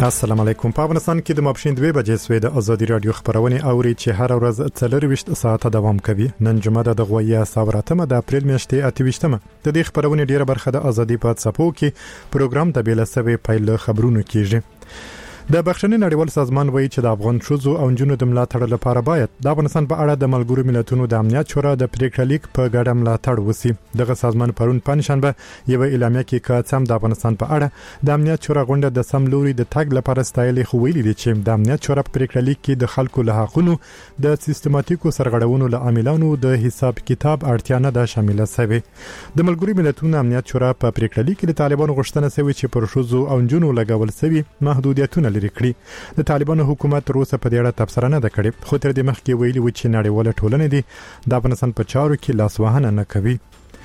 السلام علیکم. په افغانستان کې د ماپښین 2 بجې سوي د ازادي رادیو خبرونه اوري چې هر ورځ 24 ساعته دوام کوي. نن جمعه د غویا ساوراتمه د اپریل میاشتې 28مه. د دې خبرونه ډیره برخه د ازادي په صفو کې پروګرام د بیلسوي پایل خبرونه کیږي. د بخښنې نړیوال سازمان وایي چې د افغان شوزو او جنونو د ملاتړ لپاره باید د افغانستان په اړه د ملګرو ملتونو د امنیت شورا د پریکړه لیک په ګډه ملاتړ وسی. دغه سازمان پرون پنځشنبه یو اعلامیه کې کاڅم د افغانستان په اړه د امنیت شورا غونډه د سم لوري د تګ لپاره ستایل خو ویلي دي چې د امنیت شورا په پریکړه لیک کې د خلکو له حقونو د سیستماتیکو سرغړونو له عاملانو د حساب کتاب اړتیا نه ده شامله شوی. د ملګرو ملتونو امنیت شورا په پریکړه لیک کې د طالبانو غوښتنه شوی چې پر شوزو او جنونو لګول شوی محدودیتونه لري کړی. د طالبانو حکومت روسه په دې اړه تبصره نه کړې، خو تر دې مخکې ویلي و چې نړیواله ټولنه دي د افغانستان په چارو کې لاسوهنه نه کوي.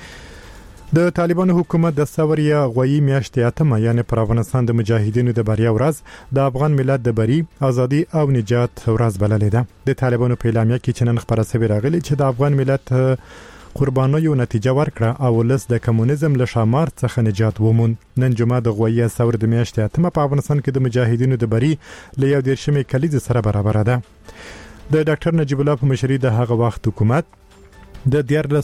د طالبانو حکومت د ثوریا غوي میاشتې اتمه یعنی پر افغانستان د مجاهدینو د بریا ورځ د افغان ملت د بری ازادي او نجات ورځ بللې ده. د طالبانو په اعلامیه کې چې نن خبره شوې راغلي چې د افغان ملت قربانیو نتیجه ورکړه او ولس د کمونیزم له شامار څخه نجات ومون. نن جمعه د غویا ثور د میاشتې اتمه په افغانستان کې د مجاهدینو د بری له یو دیرشمې کلیز سره برابر ده. د ډاکټر نجیب الله په مشرۍ د هغه وخت حکومت د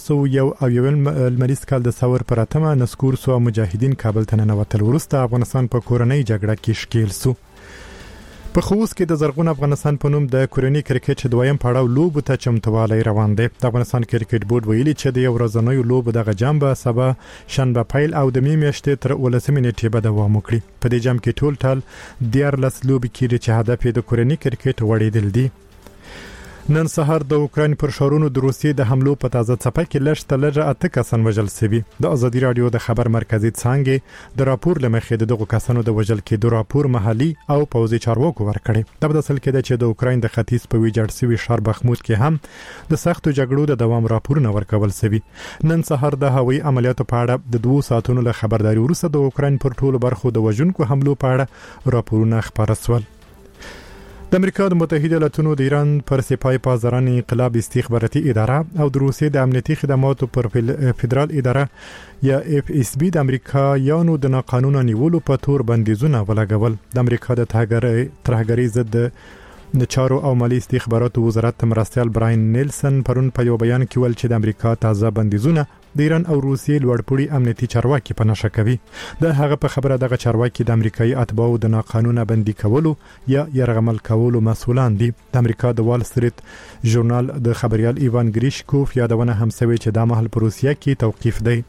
1401 المریز کال د ثور پر اتمه نسکور سو مجاهدین کابل ته ننوتل. وروسته افغانستان په کورنۍ جګړه کې شکیل سو. په خوست کې د زرغون افغانستان په نوم د کورنۍ کرکټ دویم پړاو لوب ته چمتووالی روان دی. د افغانستان کرکټ بورډ ویلي چې د یو ورځنیو لوب دغه جام به سبا شنبه پیل او د میاشتې تر 19 نیټې به دوام وکړي. په دې جام کې ټول 14 لوب کېږي چې هدف یې د کورنۍ کرکټ وړېدل دي. نن سهار د اوکرين پر شارونو د روسیې د حملو په تازه څپه کې لږ 8 کسان وژل شوي. د ازادي رادیو د خبر مرکزی څنګه د راپور لمخې دغه کسانو د وژل کېدو راپور محلي او پوځي چارواکو ورکړي. د بدل کې چې د اوکرين د ختیځ په ویجاړ شوی شهر بخمود کې هم د سختو جګړو د دوام راپورونه ورکول شوي. نن سهار د هوایي عملیاتو په اړه د 2 ساعتونو له خبرداري وروسته د اوکرين پر ټولو برخو د وژونکو حملو په اړه راپورونه خبر شول. د امریکا د متحده ایالاتونو د ایران پر سپاه پاسداران انقلاب استخباراتي اداره او د روسیې د امنیتي خدماتو پر فدرال اداره یا FSB د امریکا یانو د ناقانونه نیولو په تور بندیزونه ولګول. د امریکا د ترهګرۍ ضد د چارو او مالی استخباراتو وزارت مرستیال براین نیلسن پرون په یو بیان کې ویل چې د امریکا تازه بندیزونه د ایران او روسیې لوړپوړي امنیتي چارواکي په نشه کوي. د هغه په خبره دغه چارواکي د امریکایي اتباعو د ناقانونه بندي کولو یا يرغمل کولو مسؤلان دي. د امریکا د وال ستریت ژورنال د خبريال ایوان گریشکوف یادونه هم سوي چې د محل په روسیه کې توقيف دی.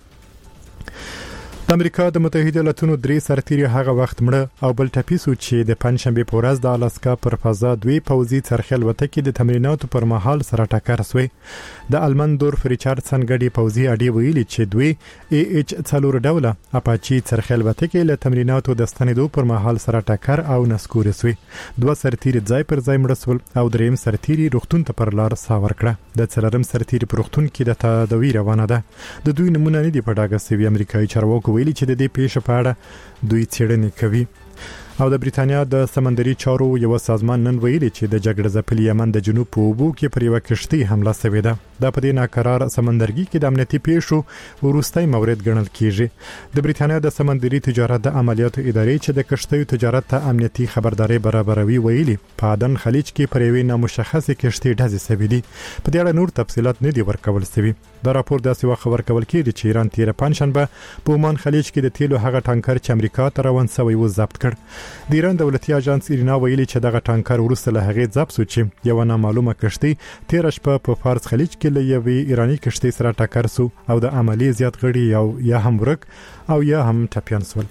د امریکا د متحده ایالاتونو 3 سرتیري هغه وخت مړه او بل ټپیسو چې د پنځشنبه په ورځ د الاسکا پر فضا دوی پوځي څرخل وته کې د تمریناتو پر مهال سره ټکر شوی. د المندورف ریچاردسن غړي پوځي اډي ویلي چې دوی AH4 ډوله اپاچي څرخل وته کې له تمریناتو د ستنېدو پر مهال سره ټکر او نسکور شوی. 2 سرتیري ځای پر ځای مړ شول او دریم سرتیري روغتون ته پر لار ساور کړه. د څلورم سرتیري پر روغتون کې د تداوی روانه ده. د دوی نمونه نه دی په ډاګه سوي. امریکایي چارواکو ویلي چې د دې پیښې په اړه دوی څېړنې کوي. او د بریتانیا د سمندري چارو یو سازمان نن ویلي چې د جګړې ځپلي یمن د جنوب په اوبو کې پر یو کشتۍ حمله شوې ده. دا په دې ناقرار سمندرګي کې د امنیتي پیښو وروستۍ مورد ګڼل کیږي. د بریتانیا د سمندري تجارت د عملیاتو ادارې چې د کشتیو تجارت ته امنیتي خبرداري برابروي ویلي په عدن خلیج کې پر یوې نامشخصه کشتۍ ډزې شوې دي. په دې اړه نور تفصيلات نه دي ورکول شوي. دا راپور داسې وخت ورکول کیږي چې ایران تیر پنځشنبه په عمان خلیج کې د تیلو هغه ټانکر چې امریکا ته روان شوی و ضبط کړ. د ایران دولتي اژانس ایرنا ویلي چې دغه ټانکر ورسته له هغه ضبط شو چې یو نامعلومه کشتۍ تیر شپه په فارس خلیج کې له یوې ایرانی کشتۍ سره ټکر شو او د عملی زیات غړي یا هم ورک او یا هم ټپيان شول.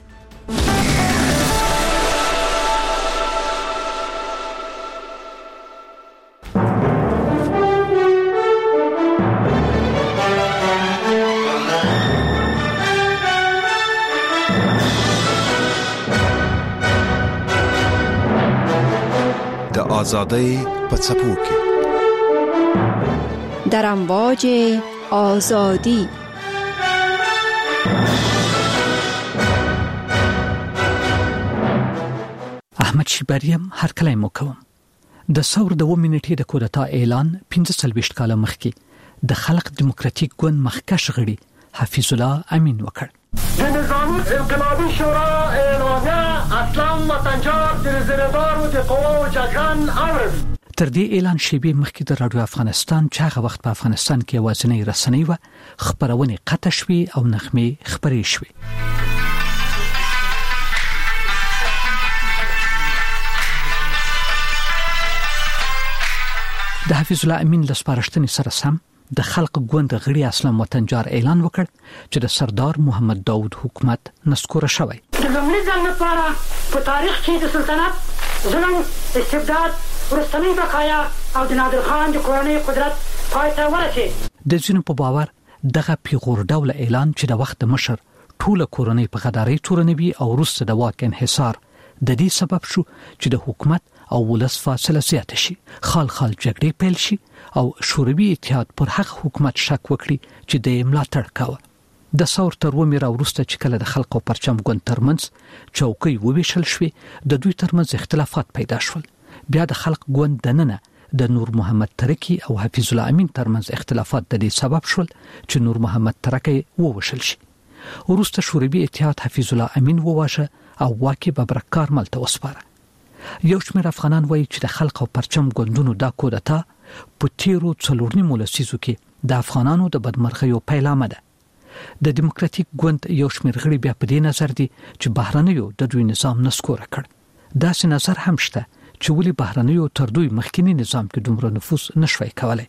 آزادی په څپو کې در امواج آزادی. احمد شیبریم هر کله مو کوم د ثور د 2 منټې د کودتا اعلان 45 کال مخکې د خلق دیموکراتیک ګوند مخکښ غړي حفیظ الله امین وکړ. د نظام انقلابی شورا اعلامیه اصلا وطنجار در زیردار و د قوا و جګړن اورز. تر دې اعلان شیبې مخکې د رادیو افغانستان چې هغه وخت په افغانستان کې یوازینۍ رسنۍ وه خبرونه قطع شوې او نغمې خبرې شوې. د حفیظ الله امین له سپارښتنې سره سم د خلق ګوند غړي اسلام وطنجار اعلان وکړ چې د سردار محمد داود حکومت نسکوره شوی. د لومړي ځل لپاره په تاریخ کې د سلطنت ظلم، استبداد، ورستنی بقایا او د نادر خان د کورنۍ قدرت پای ته ورسید. د ځینو په باور دغه پیغور ډول اعلان چې د وخت مشر ټول کورنۍ په غداري تورنوي او وروسته د واک انحصار د دې سبب شو چې د حکومت او ولس فاصله زیاته شي، خال جګړې پیل شي او شوروي اتحاد پر هغه حکومت شک وکړي چې د ملاتړ کاوه. د ثور تر ومه وروسته چې کله د خلکو پرچم ګوند ترمنځ چوکۍ وویشل شوې د دوی ترمنځ اختلافات پیدا شول. بیا د خلق ګوند دننه د نور محمد ترکی او حفیظ الله امین ترمنځ اختلافات د دې سبب شول چې نور محمد ترکی ووشل شي. وروسته شوروي اتحاد حفیظ الله امین وواژه او واکي ببرکار مل ته وسپاره. یو شمېر افغانان وایي چې د خلق او پرچم ګوندونو دا کودتا په تیرو 4 لسیزو کې د افغانانو د بدمرغیو پیلامه ده. د دیموکراتیک ګوند یو شمېر غړي بیا په دې نظر دي چې بهرنیو د دوی نظام نسکوره کړ. داسې نظر هم شته چې ولې بهرنیو تر دوی مخکینی نظام کې دومره نفوذ نشوي کولای.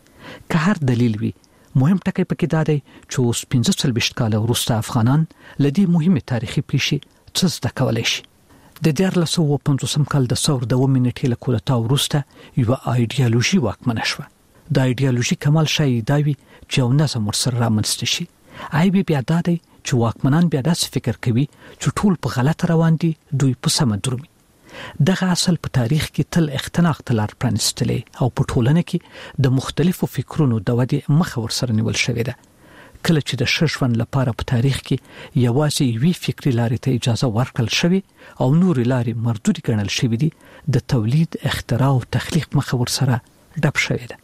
که هر دلیل وي، مهم ټکی پکې دا دی چې اوس 45 کال وروسته افغانان لدی مهمه تاریخي پیښې څه زده کولای شي. د 1950 کال د ثور د ومنټې له کودتا وروسته یو ایډیالوژي واکمنه شوه. د ایډیالوژي کمال شای داوی چې یو نظم ورسره رامنځته شي. عیب بیا دا دی چې واکمنان بیا داسې فکر کوي چې ټول په غلط روان دي، دوی په سمه درومي. دغه اصل په تاریخ کې تل اختناق تلار پرانستلې او په ټولنه کې د مختلفو فکرونو د ودې مخه ورسره نیول شوې ده. کله چې د ششون لپاره په تاریخ کې یوازې وی فکری لارې ته اجازه ورکړل شوې او نور لارې مردود ګڼل شوې دي، د تولید، اختراع او تخلیق مخه ورسره ډب شوې ده.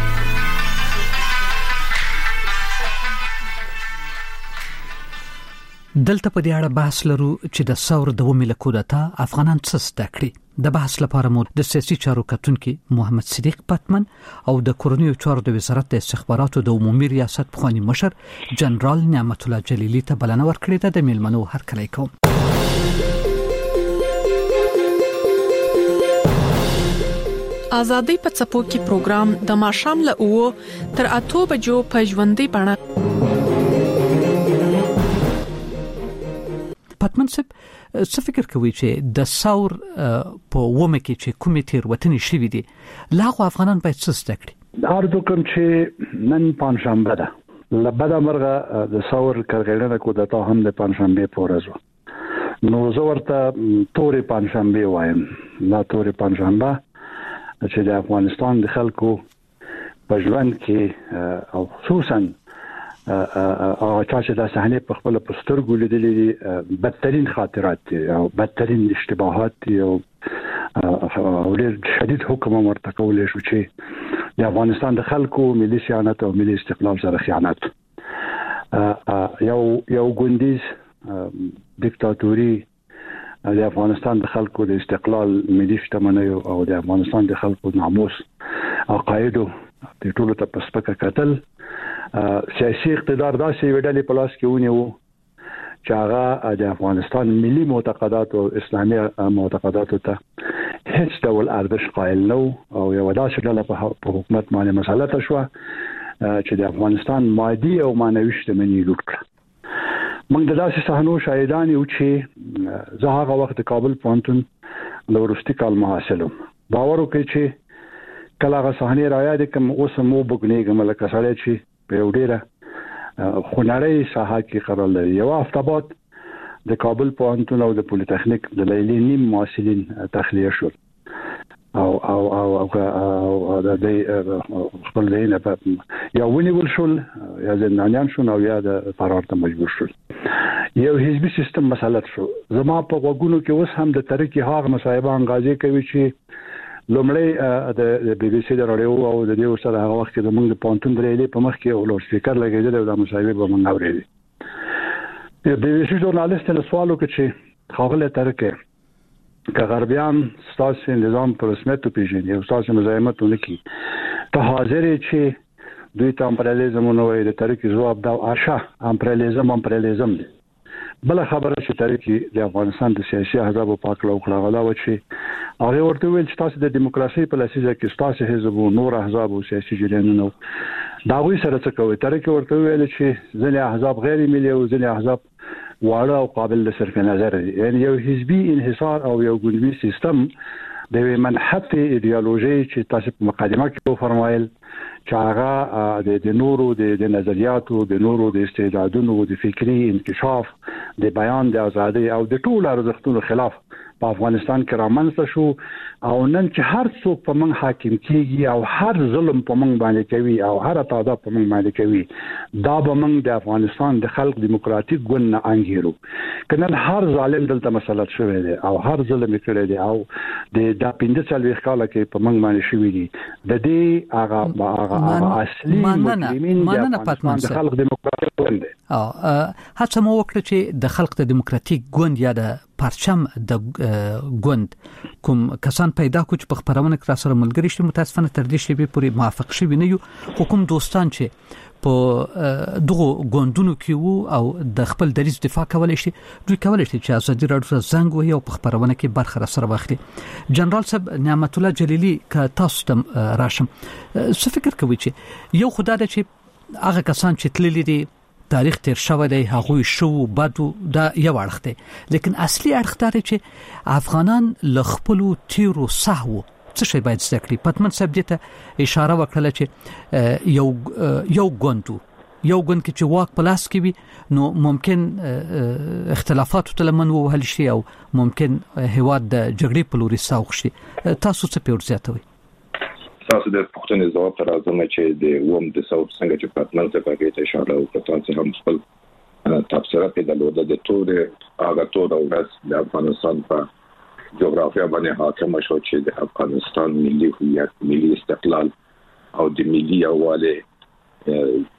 دلته په دې اړه بحث لرو چې د ثور د ومه له کودتا افغانان څه زده کړي. د بحث لپاره مو د سیاسي چارو کتونکي محمد صدیق پتمن او د کورنیو چارو د وزارت د استخباراتو د عمومي ریاست پخوانی مشر جنرال نعمت الله جلیلی ته بلنه ورکړې ده. د میلمنو هرکلی کوم. آزادۍ په څپو کې پروګرام د ماښام له 9 تر 8 بجو په ژوندۍ بڼه. پتمن صاحب څه فکر کوي چې د ثور په ومه کې چې کومې تېروتنې شوې دي لاغو افغانان باید څه زده کړي؟ ارزو کوم چې نن پنځشنبه ده، لبدا مرغه د ثور کارګرانو کودتا هم د پنځشنبه په ورځ و. نو زه ورته تورې پنځشنبه وایم. لا تورې پنځشنبه چې د افغانستان د خلکو په ژوند کې او خصوصا او چې د صحنه په خپل پسترګو لیدلې دي بدترین خاطرات دي او بدترین اشتباهات دي او ډېر شدید حکم ورته کولای شو چې د افغانستان د خلکو ملي سیانت او ملي استقلال سره خیانت. یو ګوندیز دیکتاتوري د افغانستان د خلکو د استقلال، ملي شتمنیو او د افغانستان د خلکو ناموس عقایدو د ټولو ته پسپکه کتل. سیاسي اقتدار داسې وډلې په لاس کې ونیو چې هغه د افغانستان ملي معتقدات او اسلامي معتقدات ته هیڅ ډول ارزش قائل نه او یو داسې ډله په حکومت باندې مسلط شو چې د افغانستان مادي او معنوي شتمنۍ لوټ کړه. موږ د داسې صحنو شاهدان یو چې زه هغه وخت کابل پوهنتون د وروستي کال محصل وم. باور وکړئ چې کله هغه صحنې راياد کوم اوس مو بګنیږم لکه سړی چې په یو ډیره خنړی ساحه کې قرار لري. یو هفته بعد د کابل پوهنتون او د پولیټیکنیک د لیلي نیم محصلین تخلیه شول او د خپل دینه په یا ونیول شول یا زندانیان شول او یا د فرار ته مجبور شول. یو حزبي سیستم مسلط شو. زما په وګونو کې اوس هم د ترکی هغه مصاحبه انغازي کوي چې لومړی د بي بي سي د رادیو او د دې سره هغه وخت کې د موږ د پونتون درېلې په مخ کې او لوډ سپیکر لګیدل او د مصاحبه به موږ اورېدل. د ویشي ژورنالیست له سوالو کې چې خاغله ترکه که غربیان ستاسو نظام پر رسمیت پیژني او ستاسو مزاحمت ونکړي ته حاضر چې دوی ته امپریالیزم نو وایي د ترکه جواب دا آشا امپریالیزم دی. بل خبره چې ترکه د افغانستان د سیاسي احزاب په پاک لو کړه غلا و چې هغه ورته ویل چې تاسو د دیموکراسي په لسیزه کې تاسو حزب او نور احزاب او سیاسي جریانونه دا غوي سره څه کوي. ترکه ورته ویل چې ځینې احزاب غیر ملي او ځینې احزاب واړه او قابل لصرف نظر دي. یعنی یو حزبي انحصار او یو ګوندي سیستم د منحت ایدئولوژي چې تاسو په مقدمه کې فرمایل چې هغه د نورو د نظریاتو د نورو د استعدادونو د فکری انکشاف د بیان د ازادي او د ټولو ارزښتونو خلاف په افغانستان کې رامنځته شو او نن چې هر څوک په من حاکم کیږي او هر ظلم په من باندې کوي او هر تعداد په من باندې کوي دا به من د افغانستان د خلق دیموکراتیک ګوند نه انګیرو کنه هر ظالم دلته مسلط شوی دی او هر ظلم کړی دی او د 15 کال کې په من باندې شوی دی د دې هغه اصلي مننه پاتمان د خلق دیموکراتیک ګوند دی. هڅه مو وکړه چې د خلق د دیموکراتیک ګوند یا د پرچم د ګوند کوم کسان پیدا کو چې په خبرونه کې سره ملګری شي متاسفانه تر دې شی به پوری موافق شي نه یو حکومت دوستان چې په دغه ګوندونو کې وو او د خپل دریز دفاع کولای شي دوی کولای شي چې ازادي راډیو زنګ وي او په خبرونه کې برخه سره واخلي. جنرال صاحب نعمت الله جلیلی ک تاسو ته راشم څه فکر کوي چې یو خدای چې هغه کسان چې تللی دي تاریخ تیر شوی دی هغه شو بدو دا یو اړخ دی لیکن اصلي اړخ دا چې افغانان لخپلو تیرو سهو څه شي باید ذکر کړي. پتمن صاحب دې ته اشاره وکړه چې یو ګوند کې چې واک پلاس کې وي نو ممکن اختلافات تلمن وهل شي او ممکن هواد د جګړې په لوري ساوخ شي. تاسو څه پیور زیاتوي؟ تاسو د پښتنې ځواب تر ازمه چې د ووم د ساوث څنګه چې پاتمن ته پکې ته اشاره وکړه تاسو هم خپل تفسیر په دلته د تور هغه تور او د افغانستان په جغرافیا باندې حاکم شو چې د افغانستان ملي هویت ملي استقلال او د ملي اواله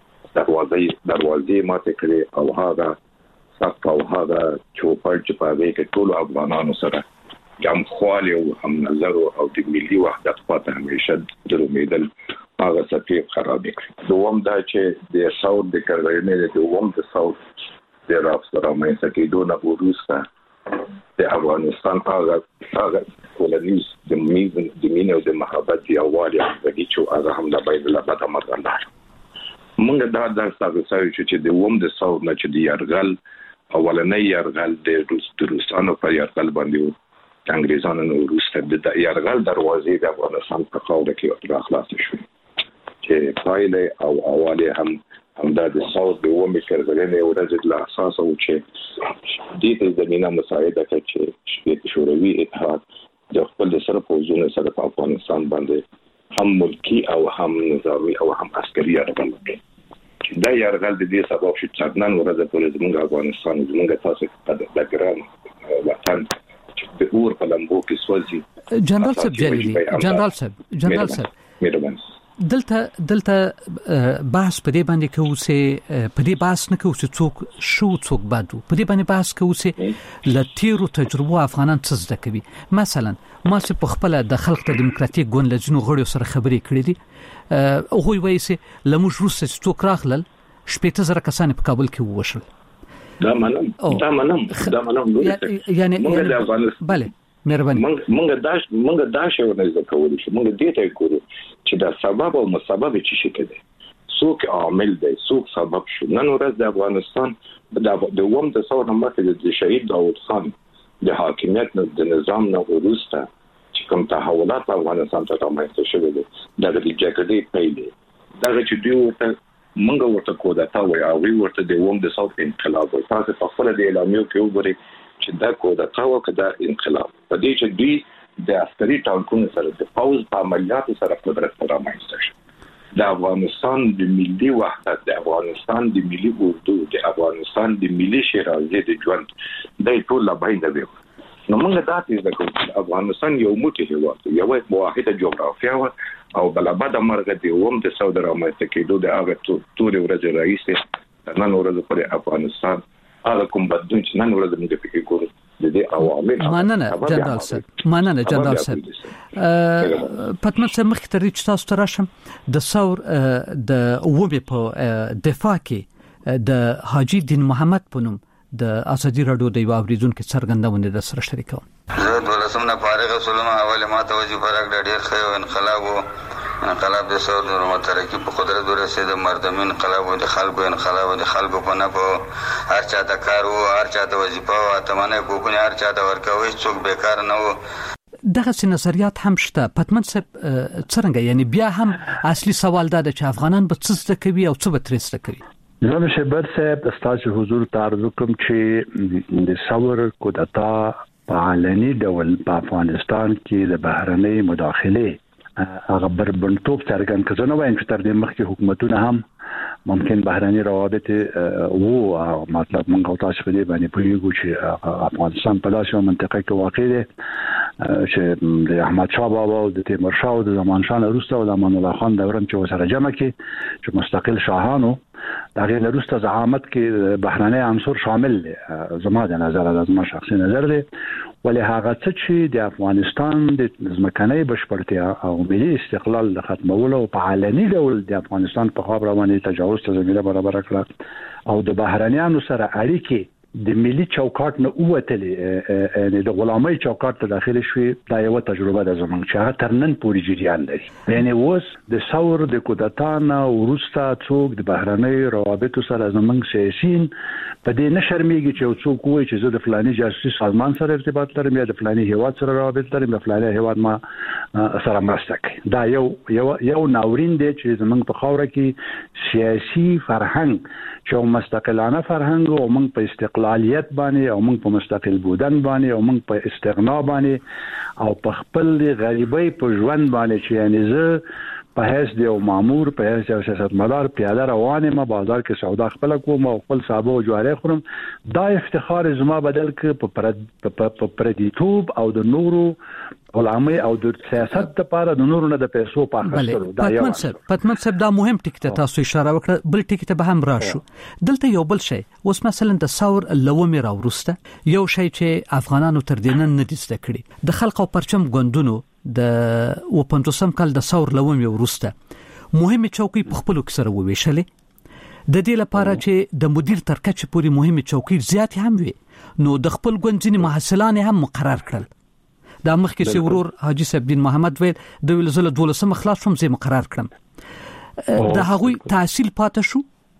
دروازې ماته کړې او هغه صف او هغه چوپړ چې په دې کې ټول افغانانو سره هم خواله او هم نظر او د ملي وحدت په همیشه د امیدل هغه سفیر خراب کړ. دوم دا چې د ساوث د کارګرانو د دوم د ساوث د راستره مې سکه دونه ورسته د افغانستان هغه کولنیز د مینه او د محبت دی اواله د چې هغه هم د بایبل په تمه راځي. موږ دا تاسو چې د ووم د ساوث نه چې د یارغل اولنې یارغل د روسانو په یارغل باندې انګریزانو نو روسته د یارغل دروازې د افغانستان په خاوره کې راخلاص شو چې پایله او اواله هم د ساوث د ووم کارګرانو ورځ له اساس او چې د زمينه مساعده کوي چې شوروي اتحاد د خپل سره پوزونه سره په افغانستان باندې هم ملکی او هم نظامی او هم عسکري یارغل وکړي. دا یارغل د دې سبب چې څنګه ورځ پورې زموږ افغانستان زموږ تاسو د ګران وطن د اور په لمبو کې سوځي. جنرال صاحب جلیلی جنرال صاحب دلته بحث په دې باندې کوو چې په دې بحث نه کوو چې څوک بادو په دې باندې بحث کوو چې لتیرو تجربه افغانان څه زده کوي. مثلا ما چې په خپل د خلق ته دیموکراتیک ګوند لجنو غړو سره خبرې کړې دي او هغوی وایي چې لموږ روسه څوک راغلل 18000 کسان په کابل کې ووشل. دا منم یعنی بله مهرباني موږ دا شی ورنه کوو چې موږ دې ته کوو چې دا سبب او مسبب چې شي کېده څوک عامل دی څوک سبب شو. نن ورځ د افغانستان د ووم د څو نمبر د شهید داوود خان د حاکمیت د نظام نه وروسته چې کوم تحولات افغانستان ته رامنځته شوي دي د جګړې پیل دا چې دوی ورته منګه ورته کوډاتا وای او وی ورته د ووم د ساوث انقلاب وای. تاسو په خپل د اعلامیو کې وګورئ چې دا کوډاتا وکړه د انقلاب په دې چې دوی د عسکري ټانکونو سره د پاوز په عملیاتو سره قدرت رامنځته شو. د افغانستان د ملي وحدت د افغانستان د ملي اردو د افغانستان د ملي شرازي د ژوند د ټول لا باندې وي. نو موږ دا چې د افغانستان یو موټی هیواد یو واحده جغرافیا او بلابد مرغه دی ووم د سعودي رامنځته کېدو د هغه تورې ورځې رئیس نن ورځ پر افغانستان هغه کوم بدلون چې نن ورځ موږ فکر کوو د دې عوامل مننه جنرال صاحب پتمن صاحب مخکې تر دې چې تاسو ته راشم د ثور د وبې په دفاع کې د حاجی دین محمد پونم د ازادي رادیو د یو اوریدونکو څرګندونه د سره شریکوم. زه دولسم نه فارغ شوم. اوله ما ته وظیفه راکړه ډېر ښه انقلاب د سعود مترقی په قدرت ورسېد. مردمن انقلاب د خلکو په نه په هر چا د کار او هر چا د وظیفه او اتمنه کوونه هر چا د ورکوي څوک بیکار نه و. دغه نظریات هم شته. پتمن صاحب څنګه یعنی بیا هم اصلي سوال دا چې افغانان به څه زده کوي او څه به ترې زده کوي؟ جناب شهبر صاحب تاسو حضور ته عرض کوم چې د ثور کودتا په علني ډول په افغانستان کې د بهرنۍ مداخله هغه بربندتوب څرګند کړي. نو وایم چې تر دې مخکې حکومتونه هم ممکن بهرني روابط وو مطلب موږ تاسو په دې باندې پوهیږو چې افغانستان په داسې منطقه کې واقع دی چې د احمد شاه بابا او د تیمور شاه او د زمان شاه وروسته او د امان الله خان دوران چې وسره جمع کې چې مستقل شاهانو دغه وروسته زعامت کې بهرني عنصر شامل دي. زما د نظر زما شخصي نظر دی ولې هغه څه چې د افغانستان د ځمکنۍ بشپړتیا او ملي استقلال د ختمولو په علني ډول د افغانستان په خوا رواني تجاوز ته زمينه برابر کړه او د بهرنیانو سره اړیکې د ملي چوکاټ نه اوتلې د غلامۍ چوکاټ ته داخلي شوي. دا یو تجربه ده زمونږ چې هغه ترنن پوری جریان لري. یعنی اوس د ثور د کودتا نه ورسته څوک د بهرنۍ روابطو سره زمونږ سیاسيین په دې نه شرمېږي چې څوک وایي چې زه د فلاني جاسوسي سازمان سره ارتباط لرم یا د فلاني هیواد سره روابط لرم د فلاني هیواد ما سره مرسته کوي. دا یو ناورین دی چې زمونږ په خاوره کې سیاسي فرهنګ چې مستقلانه فرهنګ او موږ په استقلالیت باندې او موږ په مستقل بودن باندې او موږ په استغنا باندې او په خپل غریبۍ په ژوند باندې چې یعنی زه په هیڅ دی او مامور په هیڅ یو سیاستمدار پیاده روانه ما بازار کې سودا خپل کوم او خپل صابو او جواره خورم. دا افتخار زما بدل ک په پردیتوب او د نورو علماء او د سیاست لپاره د نورو نه د پیسو په اخیستلو. دا یو پتمن صاحب دا مهم ټکی ته تاسو اشاره وکړه. بل ټکی ته به هم راشو. دلته یو بل شی اوس مثلا د ثور لومې راورسته یو شی چې افغانانو تر دینن نه دي زده کړي د خلق او پرچم ګوندونو د 50 کال د ثور لومې ورسته مهمه چوکۍ په خپل کې سره وویشلې د دې لپاره چې د مدیر تر کچې پورې مهمه چوکۍ زیات هم وي نو د خپل ګوند ځینې محصلان هم مقرر کړل. دا مخکې چې ورور حاجی صاحب دین محمد ویل د ویل زله 12 خلاص شوم زه مقرر کړم. د هغوی تحصیل پاتې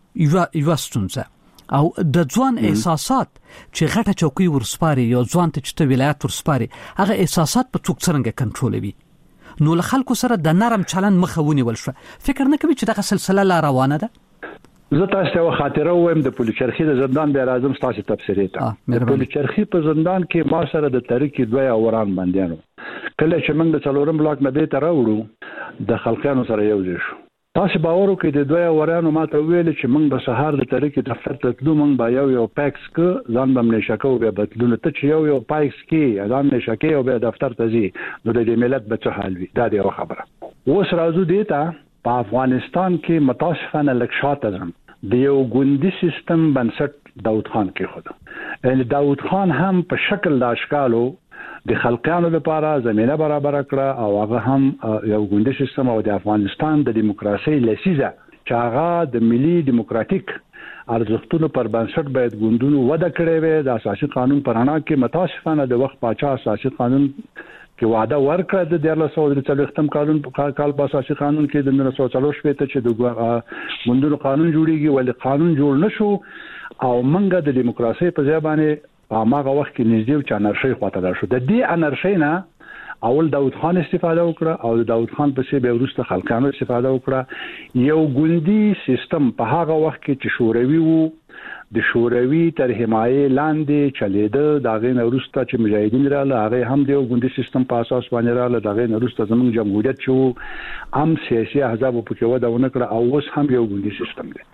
شو یو ستونزه او د ځوان احساسات چې غټه چوکۍ ورسپاري یو ځوان ته چې ولایت ورسپاري هغه احساسات په څوک څنګه کنټرولوي نو له خلکو سره د نرم چلند مخاوني ولشو. فکر نه کوي چې دغه سلسله لا روانه ده؟ زه تاسو ته خاطره وایم د پولیچرخي د زندان بیا راځم تاسو تفسیر ته. د پولیچرخي په زندان کې ما سره د تاریخي دوه اوران باندېانو کله چې موږ د څلورم بلاک نه به تر راوړو د خلکانو سره یو ځای شو. تاسو باور وکړئ د دوه اورانو ما ته ویل چې موږ به سهار د تاریخي دفتر ته تلو موږ به یو پاکس ک ځان به نشکو به بدلونه ته چې یو پاکس کې ځان نشکې او به دفتر ته ځي نو د ملت به څه حال وي. دا دی خبره. اوس راځو دیتا په افغانستان کې متاسفانه لکشاته ځم د یو ګوندي سیستم بنسټ داود خان کې خود یعنی داود خان هم په شکل د اشکالو د خلقانو لپاره زمينه برابر کړه او هغه هم یو ګوندي سیستم او د افغانستان د دیموکراسي لسیزه چې هغه د ملي دیموکراتیک ارزښتونو پر بنسټ باید ګوندونو وده کړې وي. د اساسي قانون پرانا کې متاسفانه د وخت پاچا اساسي قانون کې وعده ورکړه د 1943 قانون په اساسي قانون کې د 1940 چې د ګوندونو قانون جوړیږي ولې قانون جوړ نشو او منګه د دیموکراسي په ځای باندې په هغه وخت کې نږدې چې انارشي خواته لاړ شو. د دې انارشي نه اول داود خان استفاده وکړه او داود خان پسې به وروسته خلکانو استفاده وکړه. یو ګوندي سیستم په هغه وخت کې چې شوروي وو د شوروي تر حمایه لاندې چلیده دا غي وروسته چې مجاهدین رااله هغه هم د ګوندي سیستم په اساس باندې رااله دا غي وروسته زموږ جمهوریت شو هم سیاسي احزاب په کې وده ونه کړه او اوس هم یو ګوندي سیستم دی.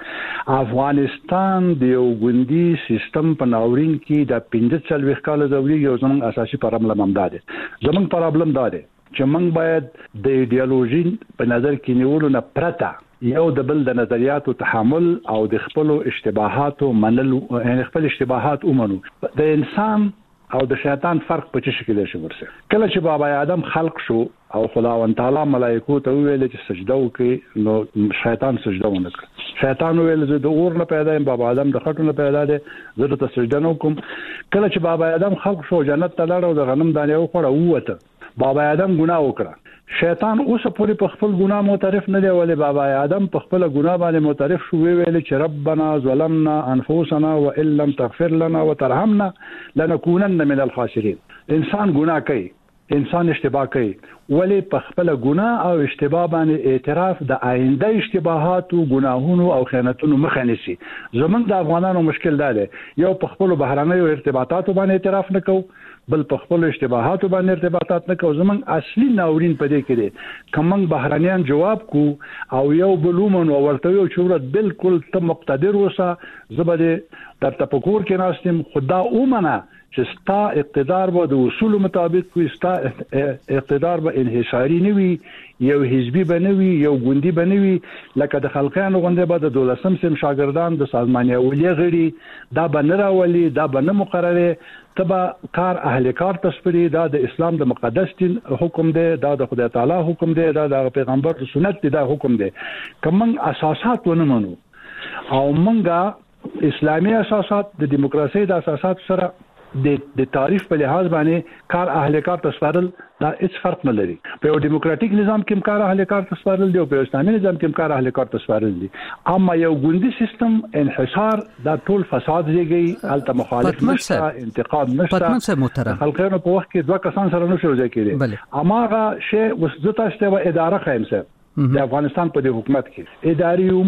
افغانستان د یو ګوندي سیستم په ناورین کې د 15 کال زوري یو زموږ اساسي پرابلم هم ده. زموږ پرابلم ده چې موږ باید د ایدئولوژي په نظر کې نیولو نه پرته یو د بل د نظریاتو تحمل او د خپل اشتباهاتو منلو، یعنی خپل اشتباهات ومنو. د انسان او د شیطان فرق په څه شکل شي ورسره. کله چې بابا آدم خلق شو او خداوند تعالی ملائکو ته ویل چې سجده وکړي، نو شیطان سجده ونه کړ. شیطان ویل زه د اور نه پیدا یم، بابا آدم د خټو نه پیدا دی، زه ته سجده نه کوم. کله چې بابا آدم خلق شو جنت ته لاړ او د غنم دانه وخوړه ووته، بابا آدم ګناه وکړه. شیطان اوس پورې په خپل ګناه معترف نه دی، ولې بابا آدم په خپل ګناه باندې معترف شو، ویل چې ربنا ظلمنا انفسنا وان لم تغفر لنا وترحمنا لنكونن من الخاسرين. انسان ګناه کوي، انسان اشتباه کوي، ولې په خپل ګناه او اشتباه باندې اعتراف د آینده اشتباهاتو، ګناهونو او خیانتونو مخه نیسي. زمونږ د افغانانو مشکل دا دی، یو په خپل بهرانیو ارتباطاتو باندې اعتراف نه کوو، بل په خپل اشتباهاتو باندې ارتباطات نه کوو. زمونږ اصلي ناورین په دې کې دی، کوم بهرانيان جواب کو او یو بلومن او ورته یو شورت بالکل ته مقتدر وسه، زبده در تفکر کې ناستم خدا اومنه چې ستا اقتدار به د اصول مطابق وي، ستا اقتدار به انحصاري نه وي، یو حزبي به نه وي، یو ګوندي به نه وي، لکه د خلقیانو غونډه به د 12 سم شاګردان د سازماني اولیه غړي دا به نه راولي، دا به نه مقرره، تبا کار اهل کار تصویري، دا د اسلام د مقدس دین حکم دی، دا د خدای تعالی حکم دی، دا د پیغمبر سنت دی، دا حکم دی. کوم اساسات ونه منو او منګه اسلامي اساسات د دیموکراسي د اساسات سره د تعریف په لحاظ باندې کار اهل کار تصویرل دا هیڅ فرق نه لري. په یو دیموکراتیک نظام کې کار اهل کار تصویرل دی او په اسلامي نظام کې کار اهل کار تصویرل دی. اما یو ګوندي سیستم انحصار دا ټول فساد زیږي، الته مخالف نشته، انتقاد نشته. خلکانو په وخت کې دوه کسان سره نشو ځای کېدي. اما هغه شی وسته شته اداره خیمسه د افغانستان په حکومت کې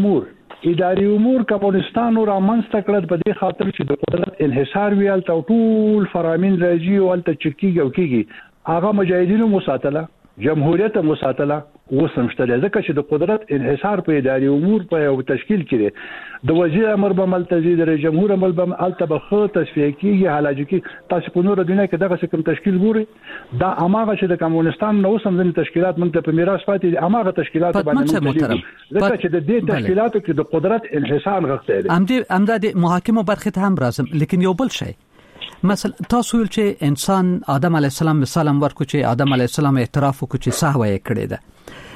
اداري امور کمونستانو را منځته کړل په دې خاطر چې د قدرت انحصار ویل ټول فرامین راځي او الته چکیږي او کیږي. هغه مجاهدینو مساتله، جمهوریت مساتله وسمشته، ځکه چې د قدرت انحصار په اداري امور په یو تشکیل کې د وزیر امر به ملتزي، د رئیس جمهور امر به الته به خو تصفیه کیږي، حلاج کی. تاسو په نور دنیا کې دغه کوم تشکیل ګوري، دا اماغه چې د کمونستان نو سم د تشکیلات موږ ته په میراث پاتې دي، اماغه تشکیلات باندې ځکه چې د دې تشکیلاتو کې د قدرت انحصار غوښته دي. امداد محاکمه برخه ته هم راځم، لیکن یو بل شی مثلا تاسو ول چې انسان آدم علی السلام مثال ورکو چې آدم علی السلام اعتراف وکړي چې سهو یې کړی ده.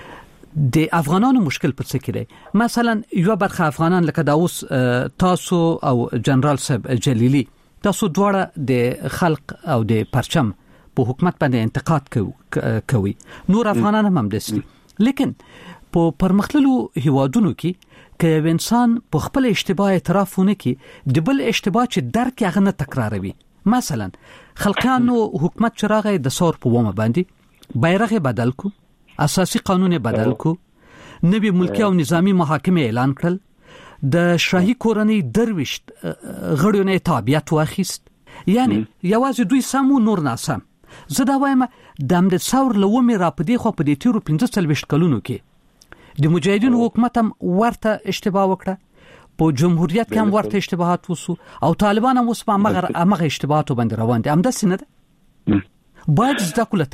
د افغانانو مشکل په څه کې دی؟ مثلا یو برخه افغانان لکه دا اوس تاسو او جنرال صاحب جلیلی، تاسو دواړه د خلق او د پرچم په حکومت باندې انتقاد کوي، نور افغانان هم دسي. لیکن په پرمختللو هیوادونو کې که انسان په خپل اشتباه اعتراف ونه کړي، د بل اشتباه چې درک هغه نه تکراروي. مثلا خلقانو حکومت چراغ د ثور په ومه باندې بیرغ بدل کو، اساسي قانون بدل کو، نوی ملکی او نظامی محاکمه اعلان کړل، د شاهي کورنۍ درويشت غړو نه تابعیت واخیست. یعنی یوازې دوی سمو نور ناسم. زه دا وایم د ثور لومې را پدې خو په دې تیرو 15 کلونو کې د مجاهدینو حکومت هم ورته اشتباه وکړه، په جمهوریت کې هم ورته اشتباهات وسو او طالبان هم اوس په هغه اشتباهاتو باندې روان دي. همداسې نه ده؟ باید زده کړو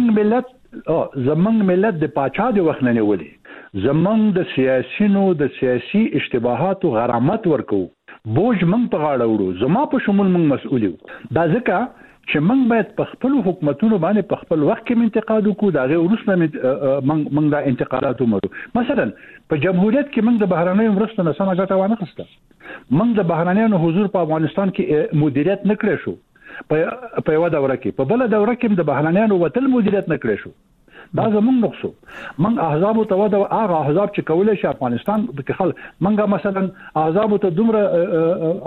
تاریخ. زمونږ ملت د پاچا د وخت نه نیولې، زمونږ د سیاسيونو د سیاسي اشتباهاتو غرامت ورکو، بوج مونږ په غاړه وړو، زما په شمول مونږ مسؤل یو. دا ځکه چې مونږ باید په خپل حکومتونو باندې په خپل وخت کې انتقاد وکړو، دا غي ورسره مونږ دا انتقادات ومرو. مثلا په جمهوریت کې مونږ د بهرانيو مرستو نه سم ګټه وانه خسته، مونږ د بهرانيانو حضور په افغانستان کې مدیریت نه کړی شو، په یو دوره کې، په بل دوره کې د بهرانيانو وتل مدیریت نه کړی شو. دا زمونږ نقصو. من احزاب ته ودا هغه احزاب چې کولای شي افغانستان د خل منګه مثلا احزاب ته دومره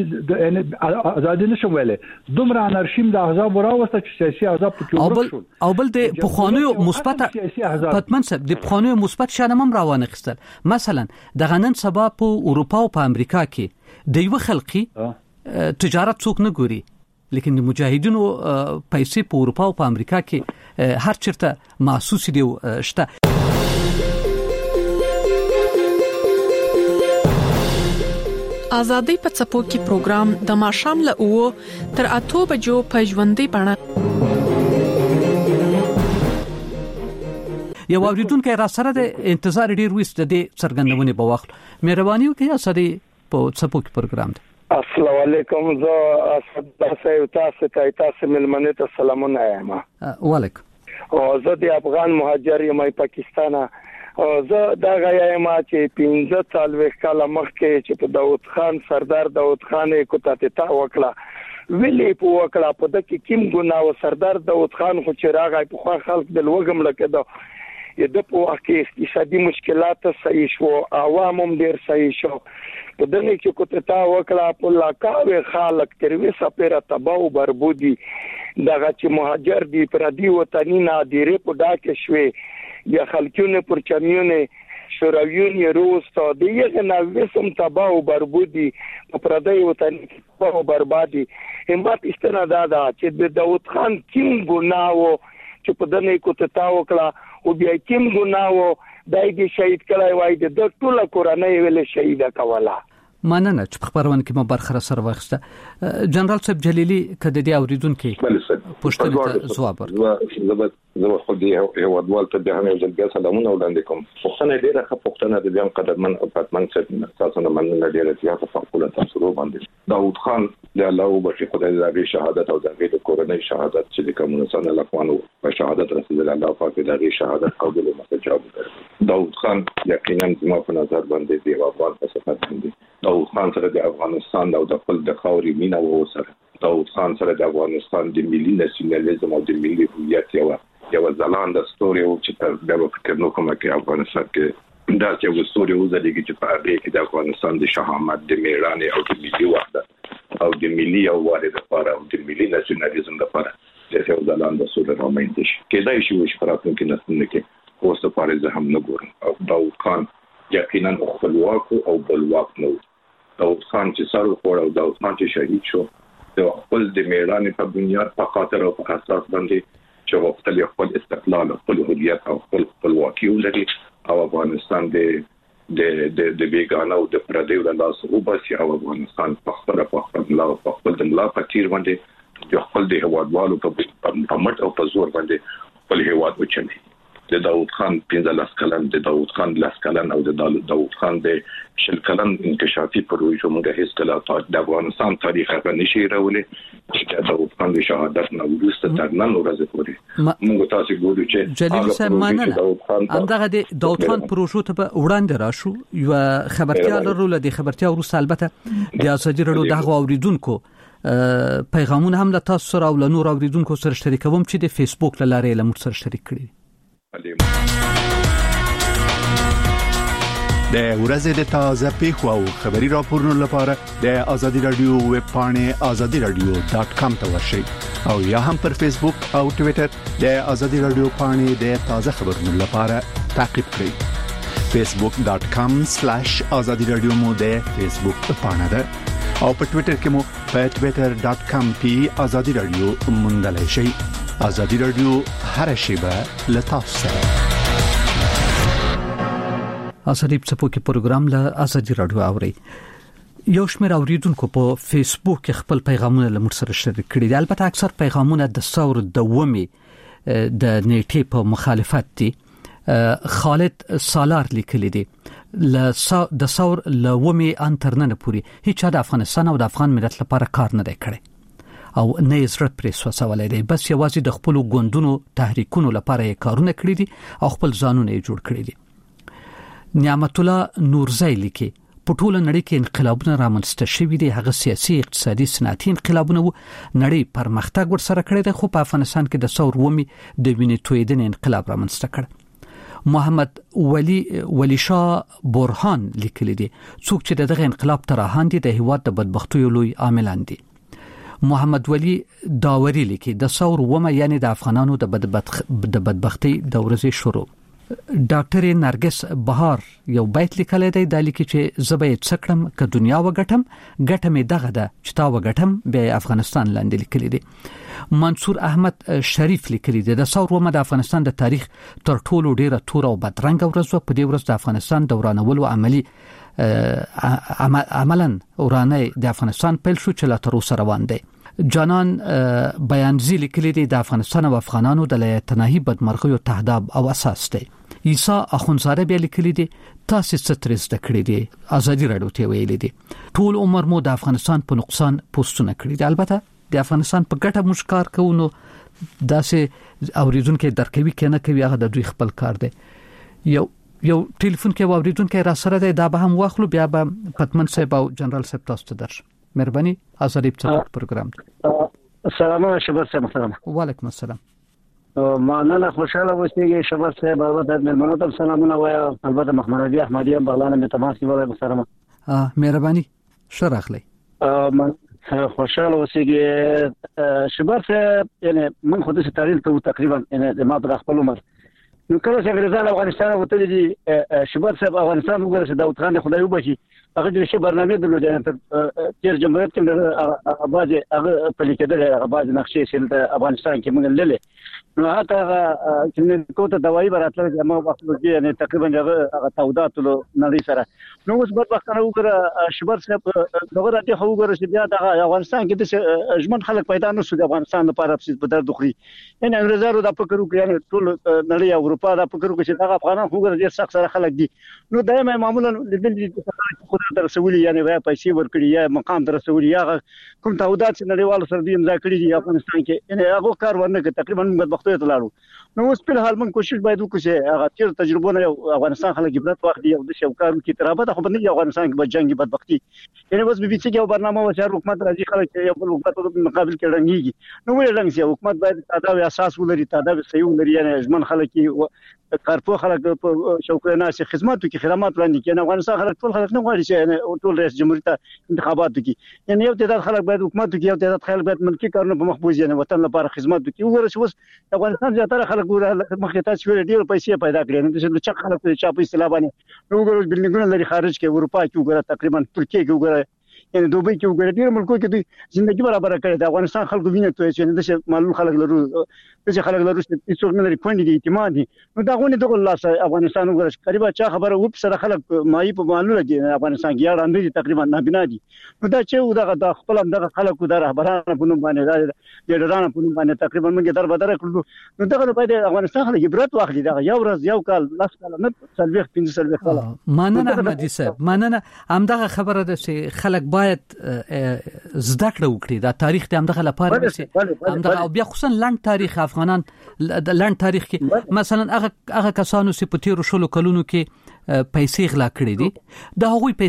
ازادي نشو ویلې، دومره انارشیم د احزاب راوسته چې سیاسي احزاب په کې او بل د پخوانیو مثبت پتمنسب د پخوانیو مثبت شانه هم روانه خستل. مثلا د غنن سبا په اروپا او په امریکا کې د یو خلقي تجارت څوک نه ګوري، لیکن د مجاهدینو پیسې په اروپا او په امریکا کې هر چیرته محسوس دي شته. آزادۍ په څپو کې پروګرام د ماښام له 9 تر 8 بجو په ژوندۍ بڼه. یو اوریدونکو را سره د انتظار ډیر وست د څرګندونې په وخت مهرباني وکړئ سړي په څپو کې پروګرام دی. السلام علیکم، زه اسد سید تاسو ملمنه ته سلامونه یم. وعلیکم. او زه د افغان مهاجر یم پاکستان. او زه دا غوایم چې 15 سال وکاله مخکې چې په داوود خان سردار داوود خان کوټه ته وکړه ویلې په وکړه په دغه کیم ګناو سردار داوود خان خو چې راغی په خلک د لوګم لکه دا د په واقع اقتصادي مشکلات صحیح شو، عوام هم ډیر صحیح شو. په دغه کې کوټه ته وکړه په لاکاوي خلک تروي سپیره تباہ او بربودي دغه چې مهاجر دي پردي وطني نادره په ډاکه شوي یا خلکونه پر چمیونه شورویون روس ته دیغه نوسم تباہ او بربودي په پردي وطني تباہ او بربادي همت استناده دا چې د داوود خان کیم ګناو چې په دغه کوټه ته وکړه او بیا کیم ګناو دای دې شهید کړای وای د ټوله کورنۍ ویل شهید کوله. مننه چې په خبرونه کې مو برخه سره واخسته. جنرال صاحب جلیلی کده دی اوریدونکو پوښتنه ته ځواب ورکړه. زه خو دې یو ډول ته د هغه ځل سلامونه وړاندې کوم. پښتنه ډیره ښه پښتنه د ځان قدرمن او پاتمن څخه تاسو نه مننه ډیره زیاته فقوله تاسو باندې. داوود خان د الله او بشي خدای دې شهادت او د کورنۍ شهادت چې د کومونستان لخوانو په شهادت رسول الله پاک دې شهادت قبول او مستجاب کړي. داوود خان یقینا زما په نظر باندې دی افغان په صفت باندې. داوود خان سره د افغانستان او د خپل د خاوري مینا و سره داوود خان سره د افغانستان د ملي ناسیونالیزم او د ملي هویت یو ځلانده ستوري او چې تر دغه فکر نو کومه کې افغانستان کې دا چې یو ستوري وزلیږي چې په هغه کې د افغانستان د شهامت د میړانې او د ملي وحدت او د ملي یووالي لپاره او د ملي ناسیونالیزم لپاره چې یو ځلانده ستوري رامنځته شي. کېدای شي چې په راتلونکي نسلونو کې اوس لپاره زه هم نه ګورم. او داوود خان یقینا خپلواک او بلواک نو. داوود خان چې سر وخوړ او داوود خان چې شهید شو د خپل د میړانې په بنیاد په خاطر او په اساس باندې چې وختل خپل استقلال او خپل هویت او خپل خپلواکي ولري او افغانستان د بیگانه او د پردیو له لاسه وباسي او افغانستان په خپل د ملا په تیر باندې د خپل د هوادوالو په مټ او په زور باندې خپل هواد وچني. د داوود خان 15 کلن د داوود خان 10 کلن او د داوود خان د 10 کلن انکشافي پروژه موږ هیڅ کله د افغانستان تاریخ هغه نشي راولې چې د داوود خان د شهادت نو وروسته تر نن ورځې پورې موږ تاسو ګورو چې جلیل صاحب مننه همدغه د داوود خان پروژه ته وړاندې راشو یو خبرتیا لرو د خبرتیا وروسته البته د ازادي راډیو دغه اوریدونکو پیغامونه هم له تاسو سره او له نور اوریدونکو سره شریکوم چې د فیسبوک لاره له موږ سره شریک کړي. د ورځې د تازه پیښو او خبري راپورونو لپاره د ازادي رادیو ویب پاڼې azadiradio.com ته ورشئ او یا هم پر فیسبوک او ټوئیټر د ازادي رادیو پاڼې د تازه خبرونو لپاره تعقیب کړئ. facebook.com/azadiradio مو د فیسبوک پاڼه ده او په ټوئیټر کې مو په twitter.com/azadiradio موندلای شئ. ازادي رادیو هر شیبه لتاسو سره. ازادي په پروګرام له ازادي رادیو اوري. یو شمېر اوریدونکو په فیسبوک کې خپل پیغامونه له موږ سره شریک کړي دي. البته اکثر پیغامونه د ثور دومي د نیټې په مخالفت دي. خالد سالار لیکلی دی د ثور لومي انترنن پوری هیڅ د افغانستان او د افغان ملت لپاره کار نه دی کړی او نه یې زړه پرې وسولای دی، بس یوازې د خپل ګوندونو تحریکونو لپاره یې کارونه کړی دي او خپل ځانونه یې جوړ کړی دي. نعمت الله نورزی لیکي په ټوله نړۍ کې انقلابونه رامنځته شوي دي، هغه سیاسي اقتصادي صنعتي انقلابونه وو، نړۍ پرمختګ ورسره کړی دی، خو په افغانستان کې د ثور ومي د وینې تویدنې انقلاب رامنځته کړ. محمد ولی شاه برهان لیکلی دی څوک چې دغه انقلاب ترهان دي د هیواد د بدبختیو لوی عاملان دي. محمد ولی داوری لیکي د ثور ومه یعنی د افغانانو د بدبختی د ورځې شروع. ډاکټر نرګس بهار یو بیت لیکلی دی د لیکي چې زبې څکړم ک دنیا وګټم ګټم دغه ده چې تا وګټم به افغانستان لاندې لیکلی دی. منصور احمد شریف لیکلی دی د ثور ومه د افغانستان د تاریخ تر ټولو ډیره تور او بدرنګ ورځ په دې ورځ د افغانستان دورانولو عملاً ورانه د افغانستان پیل شو چې لا تر اوسه روان دی. جانان بیانزی لیکلی دی د افغانستان او افغانانو د تنهایی بدمرغیو تهداب او اساس دی. عیسی اخونزاده بیا لیکلی دی تاسو څه ترې زده کړی دی ازادي راډیو ته ویلي دی ټول عمر مو د افغانستان په نقصان پوسټونه کړی دی البته د افغانستان په ګټه موږ کار کوو نو داسې اوریدونکو درکوي کنه کوي هغه د دوی خپل کار دی یو ټلیفون کې اوریدونکو را سره دی دا به هم واخلو بیا به پتمن صاحب او جنرال صاحب تاسو ته درش مهرباني ازادي پروګرام السلام شباب صاحب محترم وعلیکم السلام معنا خوشاله اوسئ شباب صاحب البته ملمنو سلامونه وایا البته محمد علي احمدی هم بغلانه می تماس نیولای محترم مهرباني شرخلی من خوشاله اوسئ شباب صاحب یعنی من خود څه تاریخ ته تقریبا یعنی ما په خپل عمر نو کله چې انګریزان افغانستان وته دي شباب صاحب افغانستان وګورئ چې داوود خان خدای وبخي هغه د شی برنامه درلوده تیر جمهوریت کې اباظ هغه په لیکدل اباظ نقشې سیل د افغانستان کې موږ لله نو هغه چې کوته دوايي براتله ما وخت کې یعنی تقریبا هغه تودات له نړۍ سره نو اوس په وخت نه وګوره شباب صاحب دغه راځي خو وګوره چې بیا د افغانستان کې د ژوند خلک پیدا نه شو د افغانستان لپاره په درد خوري یعنی انګريزانو د فکر وکړي یعنی ټول نړۍ او اروپا د فکر وکړي چې هغه افغانان وګوره ډېر سخت سره خلک دي نو دایمه معمولا د خدای درسولي یعنی وای پیسې ورکړي یا مقام درسولي یا کوم تعهدات چې نړیوالو سره دي امضا کړي دي افغانستان کې یعنی هغه کار ورنه کې تقریبا بدبختۍ ته لاړو نو اوس په حال من کوشش باید وکړو چې هغه تیر تجربه نه افغانستان خلک عبرت واخلي او د شوکار کې ترابه خو باندې افغانستان کې بجنګي بدبختي یعنی اوس بي بي سي کې برنامه وچار حکومت راځي خلک یو بل حکومت په مقابل کې رنګيږي نو ولې رنګ سي حکومت باید تداوی اساس ولري تداوی صحیح ولري یعنی ځمن خلک کارپو خلک په شوکرانه سي خدماتو کې خدمات وړاندې کوي افغانستان خلک ټول خلک نه غواړي چې ټول رئیس جمهوریت انتخاباتو کې یعنی یو تعداد خلک باید حکومت کې یو تعداد خلک باید ملکی کارونه په مخبوز یعنی وطن لپاره خدمات کوي وګوره چې اوس افغانستان زیاتره خلک مخکې تاسو ویل ډیر پیسې پیدا کړي نو چې چا خلک چې په اصطلاح باندې وګوره بلډینګونه لري خارج کې اروپا کې وګوره تقریبا ترکیه کې وګوره یعنی دوبۍ کې وګوره ډیر ملکو کې د ژوندۍ برابر کړي د افغانستان خلکو ویني ته چې د معلوم خلک لرو چې خلک لرو چې څوک نه لري کونډي دي اعتماد دي نو دا غونې دغه الله افغانستان وګوره قریبا چا خبره وب سره خلک مای په معلومه دي افغانستان کې یاد اندي تقریبا نابینا دي نو دا چې د خپل دغه خلکو د رهبرانو په نوم باندې د ډیرانو په نوم باندې تقریبا موږ در بدر کړو نو دغه باید افغانستان خلک عبرت واخلي دا یو ورځ یو کال لاس کال نه سلويخ 15 کال مننه احمدي صاحب مننه همدغه خبره ده چې خلک باید زده کړه وکړي دا تاریخ د همدغه لپاره چې همدغه او بیا خصوصا لاند تاریخ افغانان د لاند تاریخ کې مثلا هغه کسانو چې په تیرو شلو کلونو کې پیسې غلا کړې دي د هغوی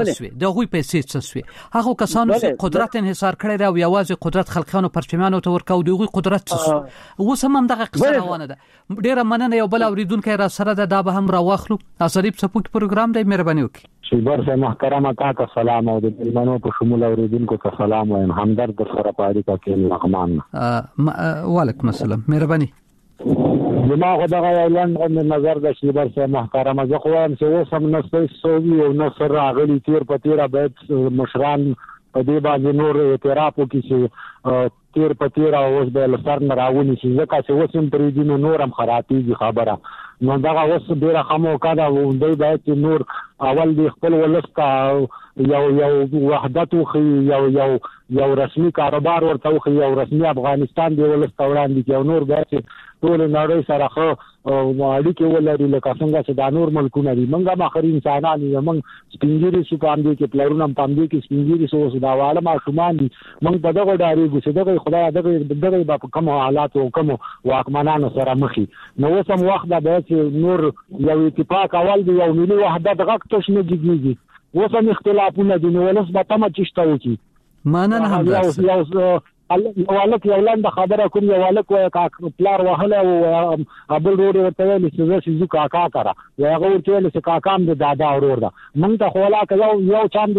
پیسې څه شوي هغه کسانو چې قدرت انحصار کړی دی او یوازې قدرت خلکانو پرچمیانو ته ورکاو دی هغوی قدرت څه شو اوس هم دغه قصه روانه ده ډیره مننه یو بل اوریدونکو را سره ده دا به هم راواخلو اسریب سپوک پروګرام دی مهرباني وکړئ شیبر سے محترمه تا سلام او د ملمنو په شمول اوریدونکو ته سلام وایم همدرد سره پاره کا کې لغمان وعلیکم السلام مهرباني زما خدای اعلان نظر د شیبر سے محترمه زه خو هم چې اوس هم نسې سوي او نصر راغلي تیر په تیر باید مشران په دې باندې نور اعتراف وکړي چې تیر په تیر اوس به لسر نه راونی چې ځکه چې اوس هم پرې دي نور هم خرابېږي خبره نو دا اوس ډیره خمو کاده و دوی باید نور اول د خپل ولستا یو وحدت خو یو رسمي کاروبار ورته خو یو رسمي افغانستان دی ولستا وړاندې یو نور باید ټول نړۍ سره خو اړیکې ولري لکه څنګه چې دا نور ملکونه دي موږ به اخر انسانان یو موږ سپینګری شو پام دي کې پلارونه پام دي کې سپینګری سو دا واله ما شومان دي موږ په دغه ډاري چې دغه خدای دغه په کوم حالات او کوم واکمنانو سره مخي نو اوس هم وخت دا چې نور یو اتفاق اول دی یو ملي وحدت غږ توش نه جګیږي اوس هم اختلافونه دي نو ولس به تم چشته وکي مانه هم یو والک یو لاند خبره کوم یو والک وای پلار وهله او ابل روډ ورته ویل چې زه شي کاکا کرا یا هغه ورته ویل چې کاکام د دادا اورور دا مونږ ته خلاک یو چاند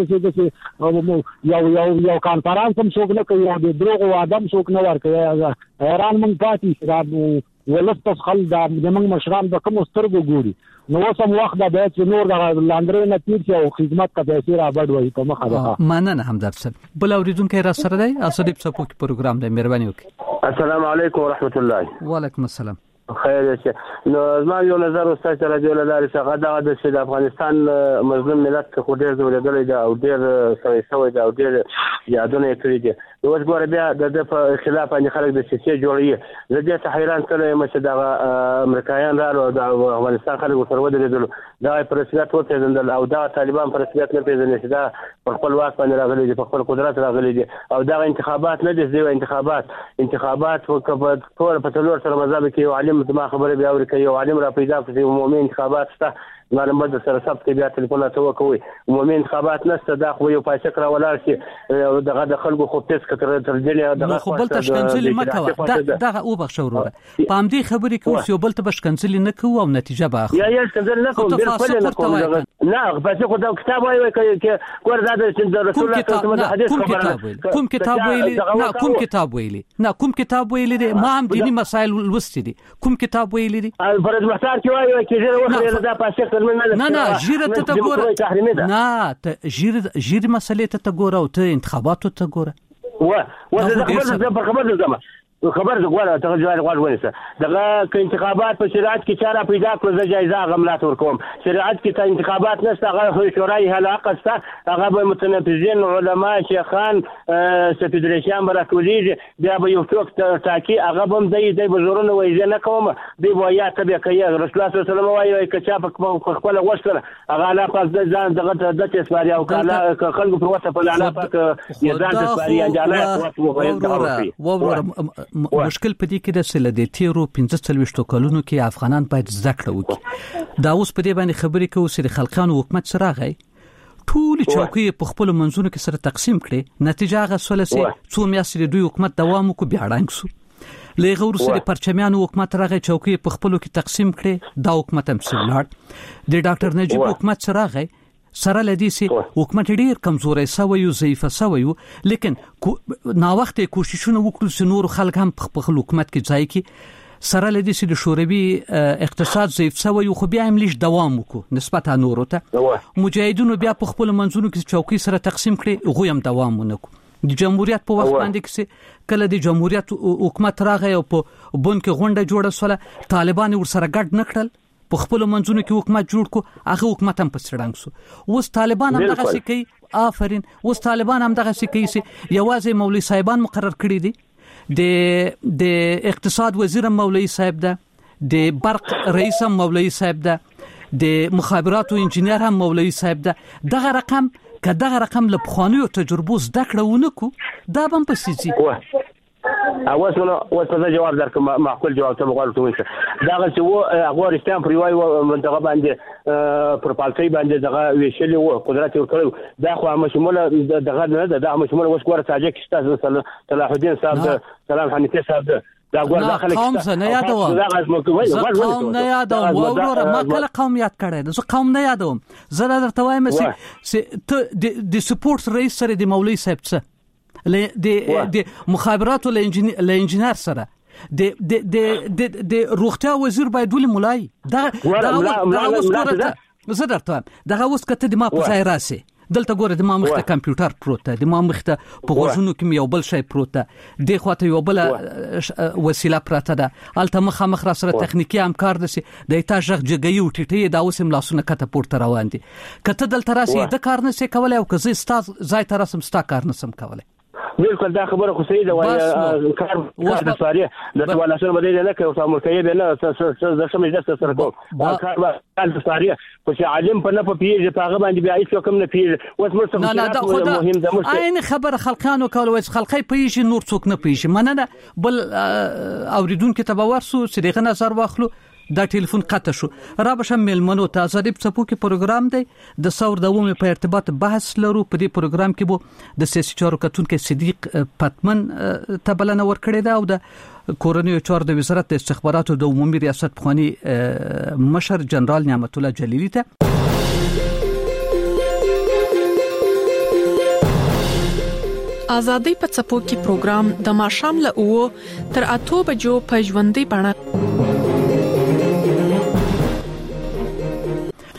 چې یو کانفرنس هم څوک نه کوي د دروغ او ادم څوک نه ورکوي ایران مونږ پاتې شراب ولست خل د موږ مشران به کوم سترګو ګوري نو اوسم وخت د بیت نور د لاندرې نه تیر او خدمت کا پیسې را بډ وای په مخه ده مننه همدرد صاحب بل اوریدونکو را سره دی اسدیب سپوک پروګرام دی مهرباني وکړئ السلام علیکم ورحمت الله وعلیکم السلام خیر شي. نو زما یو نظر استاد رضی الله تعالی څنګه دا د افغانستان مظلوم ملت خو ډېر زولېدلی دی او ډېر سوي دی او ډېر یادونه کړی دي. نو اوس ګوره بیا د په خلاف باندې خلک د سیاسي جوړوي. زه دې ته حیران کړم چې دا امریکایان راغلو د افغانستان خلک سره ودرېدل دا پرسیدات وپېژندل او دا طالبان پرسیدات نه پیژني چې دا په خپل واک باندې راغلي دي په خپل قدرت راغلي دي او دا انتخابات نه دي انتخابات ټول په تلور سره مذهب کې یو عالم زما خبره بیا اوري کوي یو عالم را پیدا کړي عمومي انتخابات شته معلومه د سره ثبت کې بیا ټلیفون ته وکوي عمومي انتخابات نشته دا خو یو پایسه کرا ولاړ شي دغه د خلکو خو پیس کتر ترجمه دغه خو بل تشکنځل مکوه دغه او بخښوره په دې خبرې کې اوس یو بل تشکنځل نه کوو او نتیجه باخ یا تشکنځل نه کوو بالکل نه کوو نه پایسه خو دا کتاب وایي کې ګور دا د رسول الله صلی الله علیه وسلم کوم کتاب ویلي ما هم دینی مسائل ولوستي دي کوم کتاب ویلي دي فرض محتار کې وایي چې زه وخت دا پاسه نه ژیره ته ګوره نه ته ژیره مسلې ته ګوره او ته انتخاباتو ته ګوره خبر غواړم ته ځواب ونیسه دغه انتخابات په شریعت کې چاره پیدا کړو زه جایزه غملات ورکوم شریعت کې ته انتخابات نشته هغه شورای حلقه ستا هغه به متنفذین علما شیخان فدراسیون براتولیږي بیا به یو څوک تاکي هغه به دی بزرونه وایي نه کوم دی وایي ته به کوي رسول الله صلی الله علیه وسلم وایي کچا په خپل وښتره هغه لا پاس ځان دغه د تسواري او کله خلکو پر وسه په لاله پاک یزان تسواري انجاله مشکل پدې کې د سلدې تیرو 15 کلونو کې افغانان باید زده کړه وکړي دا اوس په دې باندې خبرې کوي چې خلقانو حکومت سره راغی ټول چوکۍ په خپل منځونو کې سره تقسیم کړي نتیجه هغه سول چې څو میاشتې دوی حکومت دوام وکړي بیا ړنګ شو لغه ورسره پرچمیانو حکومت راغی چوکۍ په خپل کې تقسیم کړي دا حکومت هم سلاړ د ډاکټر نجیب حکومت سره راغی سره لدی سي حکومت ډیر کمزوري سوی او ضعیف سوی لیکن نا وخت کوششونه وکړو چې نور خلک هم په حکومت کې ځای کې سره لدی سي د شوروي اقتصاد ضعیف سوی خو بیا هم لیش دوام وکړو نسبت نورو ته مجاهدونو بیا په خپل منځونو کې چوکۍ سره تقسیم کړي غو هم دوام ونکړو د جمهوریت په وخت باندې کې کله د جمهوریت حکومت راغی او په بون کې غونډه جوړه سره طالبان ورسره ګډ نکړل په خپل منځونو کې حکومت جوړ کو هغه حکومت هم په سړنګ سو اوس طالبان هم دغه څه کوي آفرین اوس طالبان هم دغه څه کوي چې یوازې مولوی صاحبان مقرر کړی دي د اقتصاد وزیر مولوی صاحب ده د برق رئیس هم مولوی صاحب ده د مخابرات او انجنیر هم مولوی صاحب ده دغه رقم له بخوانیو تجربو زده کړه ونکو دا هم په سيزي اوس جواب درکم معقول جواب ته وغواړم دا چې افغانستان پر یو منطقه باندې پر پالتي باندې دغه ویشلې و قدرت ورکړو دا خو مشموله دغه نه ده مشموله وس ګور تاجکستان صلاح الدین صاحب سلام حنیفي صاحب دا ګور داخله قوم نه یادوم وروره ما کله قوم یاد کړی زه قوم نه یادوم زه درته وایم چې ته د سپورټ رئیس سره د مولوی صاحب څه د مخابرات او انجنیر سره د روغتیا وزیر باید ولې مولای دا اوس ګوره زه درته دغه اوس کته د ما په ځای راسي دلته ګوره د ما مخته کمپیوټر پروت دی د ما مخته په غوږونو کې یو بل شی پروت دی د خواته یو بل وسیله پراته ده الته مخ را سره تخنیکی همکار دي د ایتاژ جګي او ټټي دا اوس هم لاسونه کته پورته روان دي کته دلته راسي د کار نه سي کولای او که زه استاد ځای ته رسم ستا کار نه سم کولای بالکل دا خبره خو صحیح ده وای کار د ساري د ولاسره بدل نه کوي او مرکه به نه د سمې د سره کوم کار د ساري خو چې عالم په نه په پیږي په هغه باندې بیا هیڅ کوم نه پیږي اوس مرسته مهم ده عین خبر خلقانو کول وای خلقي پیږي نور څوک نه پیږي مننه بل اوریدونکو ته باور سو چې دغه نظر واخلو دا ټلیفون قطع شو را بشم ملمنو تازه د څپو کې پروګرام دی د ثور دومې په ارتباط بحث لرو په دې پروګرام کې بو د سیاسي چارو کتونکو صدیق پتمن تبلنه ورکړی دا او د کورنیو چارو د وزارت د استخباراتو د عمومي ریاست بخوانی مشر جنرال نعمت الله جلیلی ته آزادۍ په څپو کې پروګرام د ماښام له 9 تر 8 بجو په ژوندۍ بڼه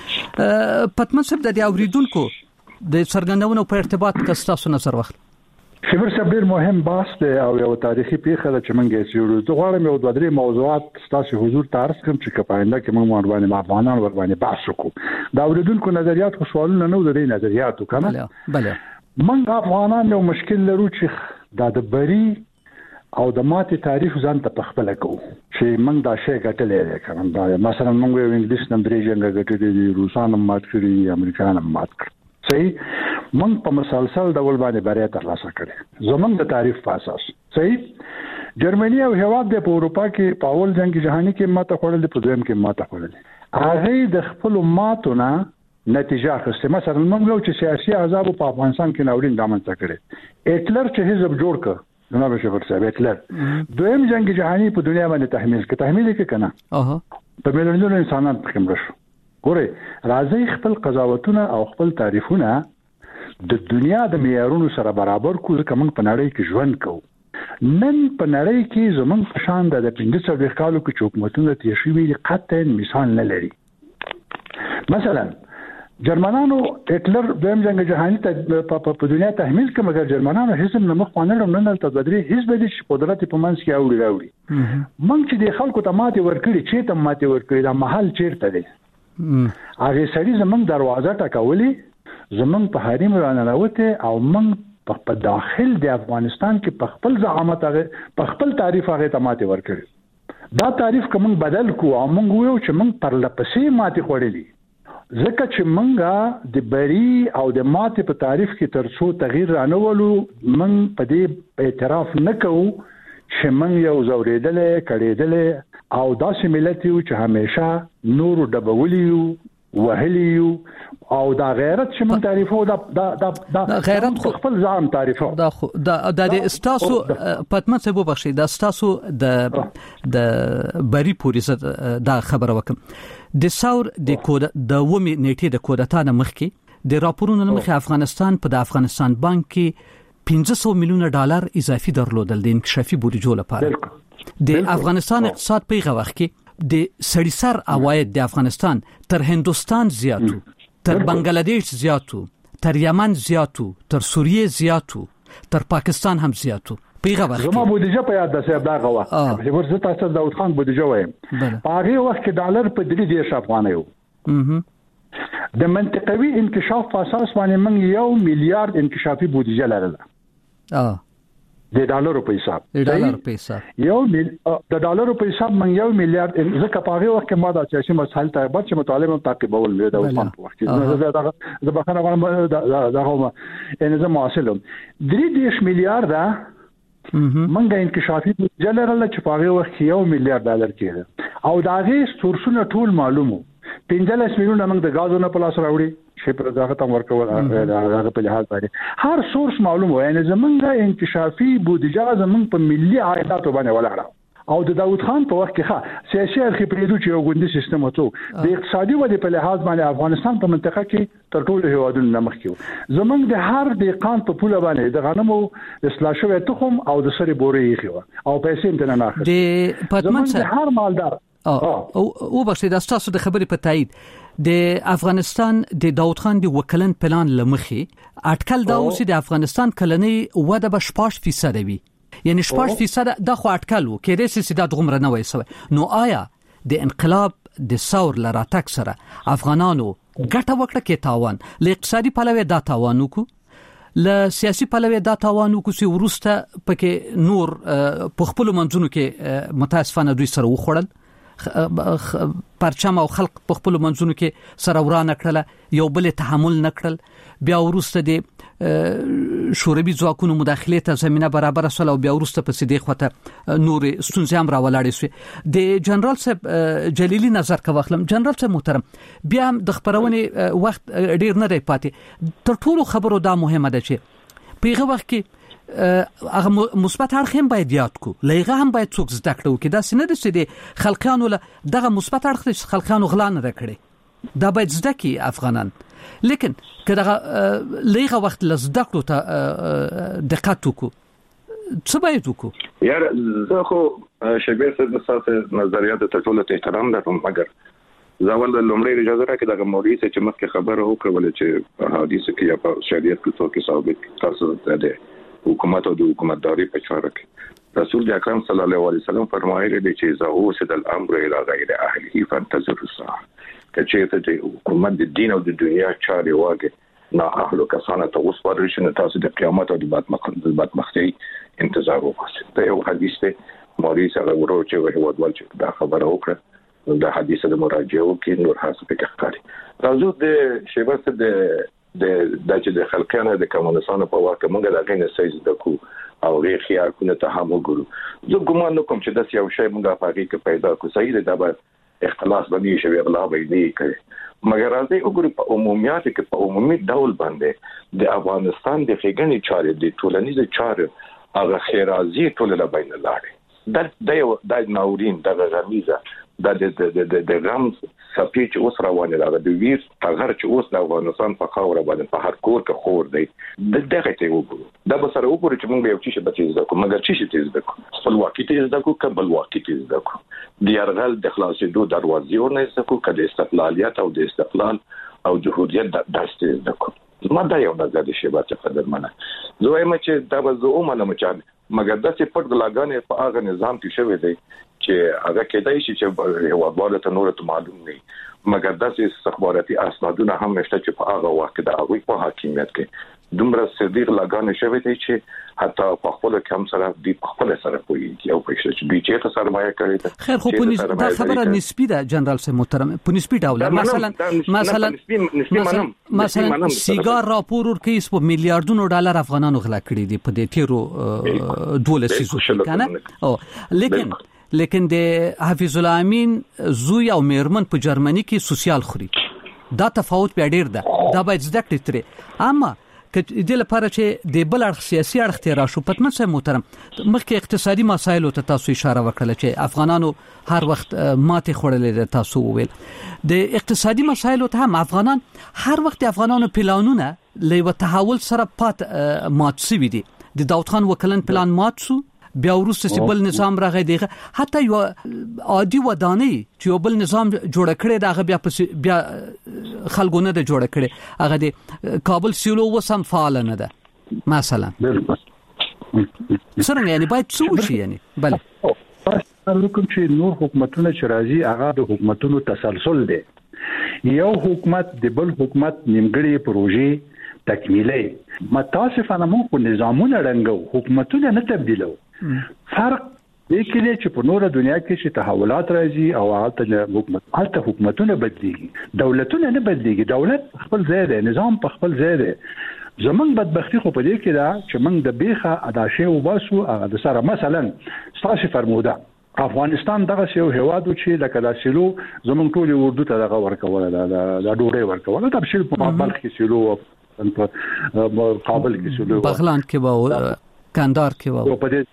پتمن صاحب د اوریدونکو د څرګندونو په ارتباط کې تاسو نظر واخلئ شبر صاحب ډیر مهم بحث دی او یو تاریخي پیښه ده چې موږ یې څېړو. زه غواړم یو دوه درې موضوعات ستاسو حضور ته عرض کړم چې په آینده کې موږ باندې افغانان ور باندې بحث وکړو. دا اوریدونکو نظریات خو سوالونه نه ودرې نظریاتو کنه. بله موږ افغانان یو مشکل لرو چې دا د بری او د ماتې تعریف ځان ته پخپل کوو چې موږ دا شی ګټلې ده کنه. دا مثلا موږ یو انګلیس نمبر جنگ ګټلې دي، روسان هم مات کړي، امریکایان هم مات کړي. صحیح. موږ په مسلسل ډول باندې بریا ترلاسه کړې زمونږ د تعریف په اساس. صحیح. جرمني او هیواد د اروپا کې په اول جنگ جهاني کې ماته خوړل، په دویم کې ماته خوړل. هغه د خپل ماتونه نتیجه اخیسته. مثلا موږ یو چې سیاسي عذاب په افغانستان کې ناورین دامن تکړه. هټلر چې حزب جوړ کړ جناب شفر صاحب، هټلر دویم جنگ جهاني په دنیا باندې تحمیل کې کنه په میلیونونو انسانان پکې مړ شو. ګوره راځي خپل قضاوتونه او خپل تعریفونه د دنیا د معیارونو سره برابر کړو چې موږ په نړۍ کې ژوند کوو. نن په نړۍ کې زمونږ په شان د 15 کالو کې حکومتونه تیر شوي قطعا مثال نه لري. مثلا جرمنانو هټلر دویم جنگ جهاني ته په دنیا تحمیل کړ، مګر جرمنانو هیڅ نه مخ پانل نه نن ته بدري هیڅ به دي قدرت په منځ کې راوړي. موږ چې د خلکو ته ماته ورکړي چې ته ماته ورکړي دا محل چیرته دی؟ هغه سړي زمونږ دروازه ټکولې، زمونږ په حریم راننوته او موږ په داخل د افغانستان کې په خپل زعامت هغه په خپل تعریف هغه ته ماته ورکړي. دا تعریف کوم بدل کو او موږ ویو چې موږ پر لپسې ماته خوړلې ځکه چې موږ د بری او د ماته په تعریف کې ترڅو تغییر رانولو موږ په دې اعتراف نه کوو چې موږ یو زوریدلې کړېدلې او داسې ملت یو چې همیشه نور ډبولیو وهلیو او دا غیرت چې من تعریفو دا غیرت خو خپل ځان تعریفو دا د استاسو پاتمه څه وبخښي دا استاسو د بری پولیسه دا خبره وکم د ثور د کود د ومه نیټه د کودتانه مخکي د راپورونو مخکي افغانستان په د افغانستان بانک کې $500 میلیون اضافي درلودل د انکشافي بودیجو لپاره. د افغانستان اقتصاد په هغه وخت کې د سړي سر عواید د افغانستان تر هندستان زیاتو، تر بنگلاديش زیاتو، تر یمن زیاتو، تر سوریه زیاتو، تر پاکستان هم زیاتو. په هغه وخت زموږ بودیجه په یاد ده صاحب دا غوا چې ورته تاسو داوود خان بودیجه وایم په هغه وخت کې ډالر په 3 افغانۍ وو. د منطقوي انکشاف په اساس باندې موږ 1 میلیارډ انکشافي بودیجه لرله. د ډالرو په حساب د ډالرو په حساب من 1 میلیارډ ځکه په هغه وخت کې ما د سیاسي مسایل ته بعد چې مطالبه تعقیبول مې دا وفان په وخت کې زه بخښنه غواړم دا هم ان زه معاصلم 3 میلیارډ منګه انکشافي بودیجه لرله چې په هغه وخت کې 1 میلیارډ ډالر کېده او دا غي سورسونه ټول معلومو 15 میلیون موږ د غازونو په لاس راوړي چې په دغه تم ورکول هغه په لحاظ باندې هر سورس معلوم و یعنی زمونږه انکشافي بودیجه زمونږ په ملي عایداتو باندې ولاړه او د داوود خان په وخت کې سیاسي ارخیپریدو چې یو غوندي سیستم وته د اقتصادي ودې په لحاظ باندې افغانستان په منطقه کې تر ټولو هیوادونو نه مخکې و. زمونږ د هر دقیقان په پوله باندې د غنمو اصلاح شوی تخم او د سری بورې خو او پیسې ته نه اخلي د پاتمن سره هر مالدار او بخښي د تاسو د خبرې په تایید د افغانستان د داوود خان د وکلن پلان لمخي اټکل دا اوس د افغانستان کلنی وده به 8% وي یعنی 8% د خو اټکل وو کې د سیده دغمره نه وایسوي نو آیا د انقلاب د ثور لراتک سره افغانانو ګټه وکړه کې تاوان ل اقتصادي پلوه دا تاوان وکړو ل سیاسي پلوه دا تاوان وکړو چې ورسته پکې نور په خپل منځونو کې متاسفانه دوی سره وخوړل پرچم او خلق په خپل منځونو کې سره ورانه کړل یو بل تحمل نکړل بیا ورسته د شوروي ځواکونو مداخله ته زمينه برابر سول او بیا ورسته په سیده خوته نور ستونزې هم راولاړې شو د جنرال صاحب جلیلی نظر کا واخلم جنرال صاحب محترم بیا د خبرونه وخت ډیر نه دی پاتې تر ټولو خبرو دا مهمه ده چې په هغه وخت کې هغه مثبت اړخ هم باید یاد کو لایغه هم باید څوک زده کړو کې دا سینه د سړي خلقانو له دغه مثبت اړخ خلقانو غلا نه کړي دا باید زده کی افغانان لیکن کله لایغه وخت لزده کړو ته دقت وکړو څه باید وکړو یار زه خو شبیر صاحب د ساسه نظریات ته ټول ته احترام درم مګر زاول د لومړی اجازه راکړه دغه مولوی چې مخکې خبره وکړه چې حدیث کې یا په شریعت کې څوک ثابت تاسو ته ده حکومت او د حکومتداري په چاره کې رسول اکرم صلی الله علیه وسلم فرمایلی دی چې اذا وسد الامر الى غیر اهله فانتظروا الساعه کچې ته حکومت د دین او د دنیا چارې واګه نه اهل کسانه ته اوس ورشنه تاسو د قیامت او د بدمختي انتظار وکړئ. دا یو حدیث دی مولوی سره ورو چې هیوادوال چې دا خبره وکړه دا حدیث د مراجعو کې نور حسب کې ښکاري. راځو د شیبه د چې د خلکانه د کمونستانو په واکه موږ د غینې سایز د کو او غیر خیال کو نه ته هم وګورو. زه ګمان کوم چې د یو شی موږ په هغه کې پیدا کو صحیح دا به اختلاس باندې شوی اغلا به نه کوي. مګر راځي وګورو په عمومیت کې په عمومي ډول باندې د افغانستان د فګنې چارې د ټولنیز چارې هغه خیرازي ټولنه بین لاړې د ناورین د غمیزه د غم سپیچ اوس روانه ده د ویر هغه چې اوس د افغانستان په خاور باندې په هر کور کې خور دی دغه ته وګورو دا به سره وګورو چې موږ یو څه به تیز دکو مګر څه تیز دکو خپلواکي تیز دکو قبل واکي تیز دکو د يرغل د خلاصېدو دروازې ورنه دکو کله استقلالیت او د استقلال او جمهوریت د تیز دکو ما دا یو نظر شي به څه قدرمنه زه وایم چې دا به زه ومنم چې مګر د څه پټ لاګانې په هغه نظام کې شوی دی چې هغه کېدای شي چې هیوادوالو ته نور ته معلوم نه مګر د څه استخباراتي اسنادونه هم نشته چې په هغه وخت د هغه په حاکمیت کې دومره صدیق لاګانې شوی دی چې حتی په خپل کم سره دی په خپل سره کوي او په چې دوی چې سرمایه کوي خیر خو دا خبره نسبی ده جنرال سه محترم په نسبی ډول مثلا سیګار راپور ورکړي په میلیارډونو ډالر افغانانو غلا کړي دي په دې تیرو 12 سیزو کنه لیکن د حفیظ الله امین زوی او میرمن په جرمني کې سوسیال خوري دا تفاوت به ډیر ده دا باید زده کړئ ترې اما که د لپاره چې د بل اړخ سیاسي اړخ ته راشو پتمن سه محترم مخکې اقتصادي مسایل ته تاسو اشاره وکړه چې افغانانو هر وخت ماته خورلې تاسو ویل د اقتصادي مسایل ته هم افغانان هر وخت افغانانو پلانونه له تحول سره پات مات سوي دي د داوود خان وکلن پلان مات شو بیا ورسته چې بل نظام راغی دیغه حتی یو عادي ودانۍ چې یو بل نظام جوړ کړي دا بیا خلګونه د جوړ کړي هغه د کابل سیلو وسم فعال نه ده مثلا څنګه یعنی باید څه شي یعنی بله کوم چې نور حکومتونه چې راځي هغه د حکومتونو تسلسل دی یو حکومت د بل حکومت نیمګړي پروژې تکمیلي متاسفانه مو په نظامونه رنګو حکومتونه نه تبدیلو فرق دې کې چې په نوره دنیا کې چې تحولات راځي او حالت حکومتونه بدليږي دولتونه نه بدليږي دولت خپل ځای دی نظام په خپل ځای دی زمونږ بدبختی خو په دې کې دا چې موږ د بیخه اداشه وباسو هغه د سره مثلا تاسو فرموده افغانستان دغه یو هوادو چې لکه د سیلو زمونږ ټول اردو ته دغه ورکول دا ډوډۍ ورکول دا بشیل په بلخ کې سیلو په کابل کې سیلو بغلان کې و کندهار کې و په دې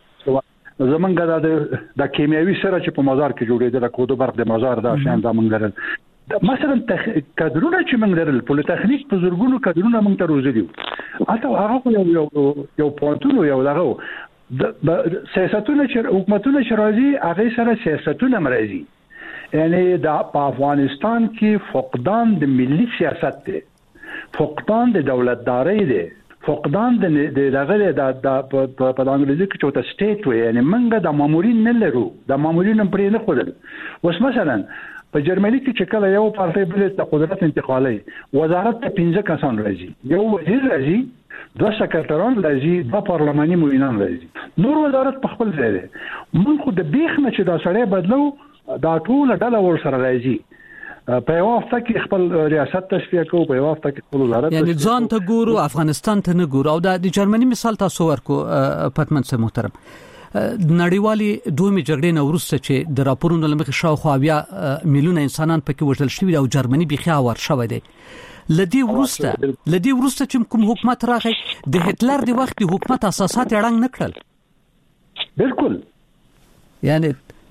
زمونږ د کیمیاوي سره چې په مزار کې جوړېدل کوډو برق د مزار دا شان دا مونږ لرل مثلا کادرونه چې مونږ لرل پولیټکنیک په زورګونو کادرونه مونږ ته روزي اته هغه یو پونتونو یو دغه د سیاستونه چې حکومتونه چې راځي هغه سره سیاستونه مرزي یعنی د افغانستان کې فقدان د ملي سیاست دی فقدان د دولتداري دی فقدان د دغه د په انګلیزي کې چې ته سټیټ وي یعنی موږ د مامورین نه لرو د مامورین پرې نه خورل اوس مثلا په جرمني کې چې کله یو پارټي بل د قدرت انتقالي وزارت ته 15 کسان راځي یو وزیر راځي دوه سکرټران راځي دوه پارلماني معاونان راځي نور وزارت په خپل ځای دی موږ خو د بیخ نه چې دا سړی بدلو دا ټول ډله ور سره راځي په یو وخت کې خپل ریاست تشریح کوو په یو وخت کې خپل وزارت یعنی ځان ته ګورو افغانستان ته نه ګورو او د جرمني مثال تاسو ورکو پتمن سه محترم نړیوالي دومره جګړې نه ورسته چې د راپورونو لمخې شاوخوا بیا میلیونه انسانان پکې وژل شوي او جرمني بيخي اور شوی دی لدی ورسته چې کوم حکومت راغی د هټلر د وخت حکومت اساسات اړنګ نه کړل بالکل یعنی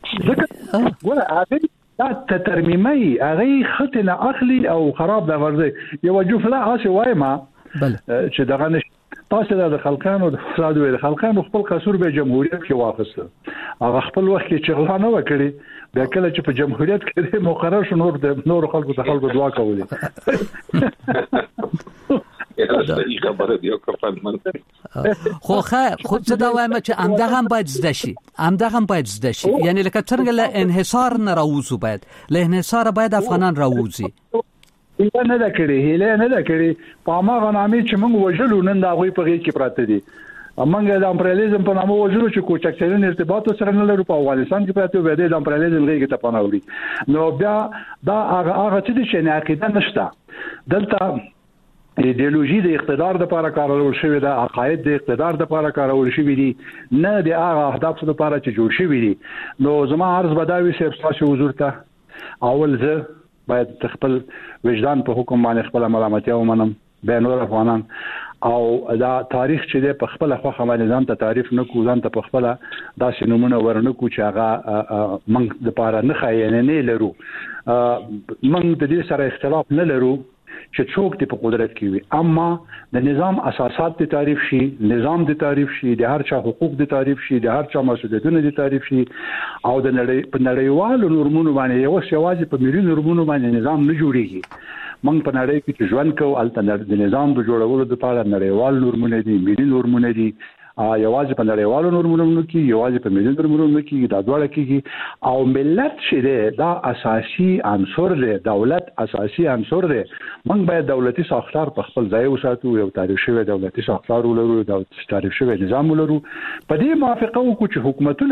ګوره هغه دا ترمیمي هغه خطنه اخلي او خراب د ورځي یو جفله اسه وايما چې دغه نش تاسو د خلکانو د فساد ویل خلکانو خپل قصور به جمهوریت کې واخیسته هغه خپل وخت کې چې غلا نه وکړي بیا کله چې په جمهوریت کې مقرر شو نور خلکو ته خلکو دعا کولې صحیح خبره دی کفن من خو څه دا وایم چې امدغه هم باید زده شي یعنی لکه څنګه له انحصار نه راوځو باید له انحصار باید افغانان راوځي نه دا کړي په ما غنامي چې موږ وژلو نن دا غوي په غي کې پراته دي امنګ د امپریالیزم په نامه وژلو چې کوچکچرین ارتباط سره نه لري په افغانستان کې پراته وي د امپریالیزم غي ته پناه وړي نو بیا دا هغه چې نه عقیده نشته دلته ایدئولوژي د اقتدار لپاره کارول شوی دا عقاید د اقتدار لپاره کارول شوی دي نه د هغه اهداف لپاره چې جوړ شوی دي نو زما عرض بداوي چې تاسو حضور ته اول زه باید خپل وجدان په حکم باندې خپل ملامتیا ومنم به نور افغانان او دا تاریخ چې په خپل خوخه باندې ځان ته تعریف نکو ځان ته په خپل داسې نمونه ورنکو چې هغه موږ د لپاره نه خاینه نه لرو موږ د دې سره اختلاف نه لرو چې څوک په قدرت کې وي اما د نظام اساسات د تعریف شي نظام د تعریف شي د هر چا حقوق د تعریف شي د هر چا مسؤلیتونه د تعریف شي او د نړیوالو نورمونو باندې یو شواجه په ملي نورمونو باندې نظام نه جوړيږي موږ په نړۍ کې ژوند کوو الته د نظام د جوړولو لپاره نړیوال نورمونه دي ملي نورمونه دي یوازې په نړیوالو نورمونو کې یوازې په ملي نورمونو کې دا دواړه کېږي او ملت چې دا اساسي عنصر دی دولت اساسي عنصر دی موږ باید دولتي ساختار په خپل ځای وساتو یو تعریف شوی دولتي ساختار ولرو د تعریف شوی نظام ولرو په دې موافقه وکړو چې حکومت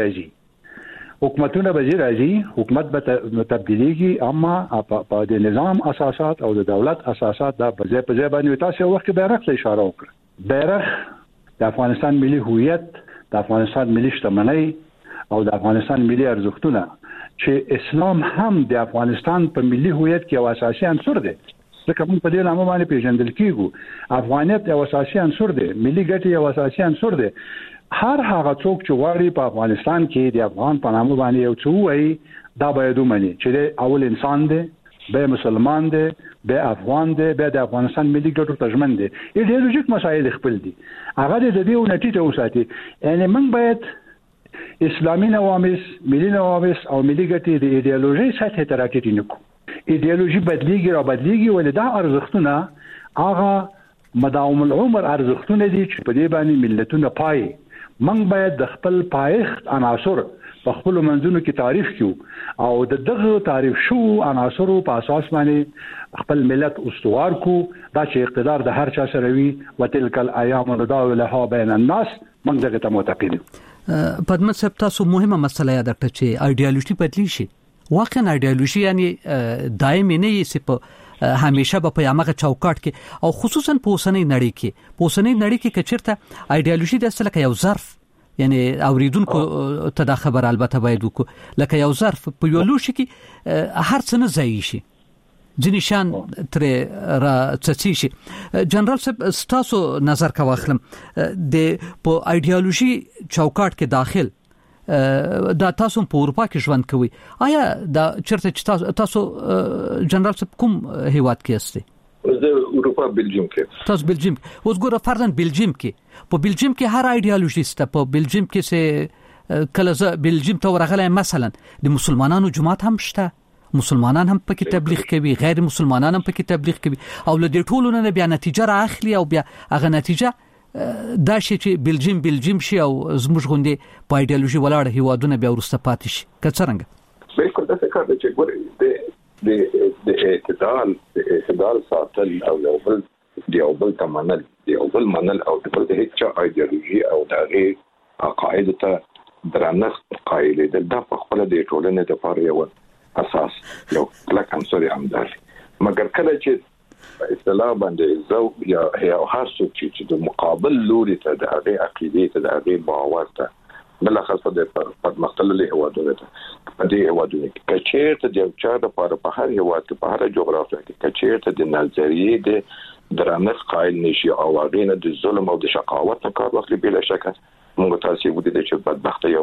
به تبدیلیږي اما په د نظام اساسات او د دولت اساسات دا په ځای باندې تاسو وخت بیرغ ته اشاره وکړه بیرغ د افغانستان ملي هویت د افغانستان ملي شتمنۍ او د افغانستان ملي ارزښتونه چې اسلام هم د افغانستان په ملي هویت کې یو اساسي عنصر دی ځکه موږ په دې نامه باندې پیژندل کیږو افغانیت یو اساسي عنصر دی ملي ګټې یو اساسي عنصر دی هر هغه څوک چې غواړي په افغانستان کې د افغان په نامه باندې یو څه وایي دا باید ومني چې اول انسان دی به مسلمان دی به افغان دی به د افغانستان ملي ګټو تضمن دی ایدئولوژیک مسایل خپل دي هغه د دې ونټیته وساتي یعنی موږ باید اسلامي نوامس ملي نوامس او ملي ګټې د ایدئولوژي سطح ته راټیټ نه کو ایدئولوژي بدلیږي ولدا ارزښتونه هغه مداوم العمر ارزښتونه دي چې په دې باندې ملتونه پای موږ باید د خپل پایښت عناصر په خپل منځونو کې تعریف کیو او د دغه تعریف شو عناصرو په اساس باندې خپل ملت استوار کو دا چې اقتدار د هر چا سره وي وتلک الايام نداولها بین الناس موږ دغه ته معتقد یو پدمت صاحب تاسو مهمه مسله یاد کړئ چې ایدئولوژي بدلی شي واقعا ایدئولوژي یعنی دایمي نه یې په همیشه په یامغه چوکاټ کې او خصوصا په اوسنۍ نړۍ کې کچرته ایدئولوژي د اصله کې یو ظرف یعنی اوریدونکو ته دا خبر البته باید وکړو لکه یو ظرف په یو لوښ کې هر څه نه ځای شي ځنیشان تر را څڅي شي جنرال صاحب تاسو نظر کا واخلم د په ایدئولوژي چوکاټ کې داخل دا تاسو په اروپا کې ژوند کوي آیا دا چرته تاسو جنرال صاحب کوم هیواد کې استه زه اروپا بلجیم کې تاسو بلجیم اوس ګوره فرضاً بلجیم کې په بلجیم کې هر ایدئولوژیست په بلجیم کې سه کله ز بلجیم ته ورغلی مثلا د مسلمانانو جماعت هم شته مسلمانان هم پکې تبلیغ کوي غیر مسلمانان هم پکې تبلیغ کوي او له دې ټولو نه بیا نتیجه راخلي او بیا هغه نتیجه دا شي چې بلجیم شي او زموږ غوندي په ایدئولوژي ولاړ هیوادونه بیا ورسته پاتې شي که څنګه بالکل دا څه کار دی چې ګورې د اعتدال ساتل او یو بل تمنل او د بل هیڅ ایدئولوژي او دغه عقاید ته درنښت قایل دي دا په خپل د ټولنې د لپاره یو اساس یو کلک عنصر امدار مګر کله چې اصطلاح باندې زو یا هر څوک چې د مقابل لوري ته د هغه عقیده ته د هغه باور ته بل خاصه د پرمختللي هوادونو ته په دې هوادونو کې کچېرته د چا د په هر هواد کې په هر جغرافیه کې کچېرته د نظریې د درنښت قائل نشي او هغه نه د ظلم او د شقاوت نه کار واخلي بلا شک موږ تاسو ودی چې بدبخت یو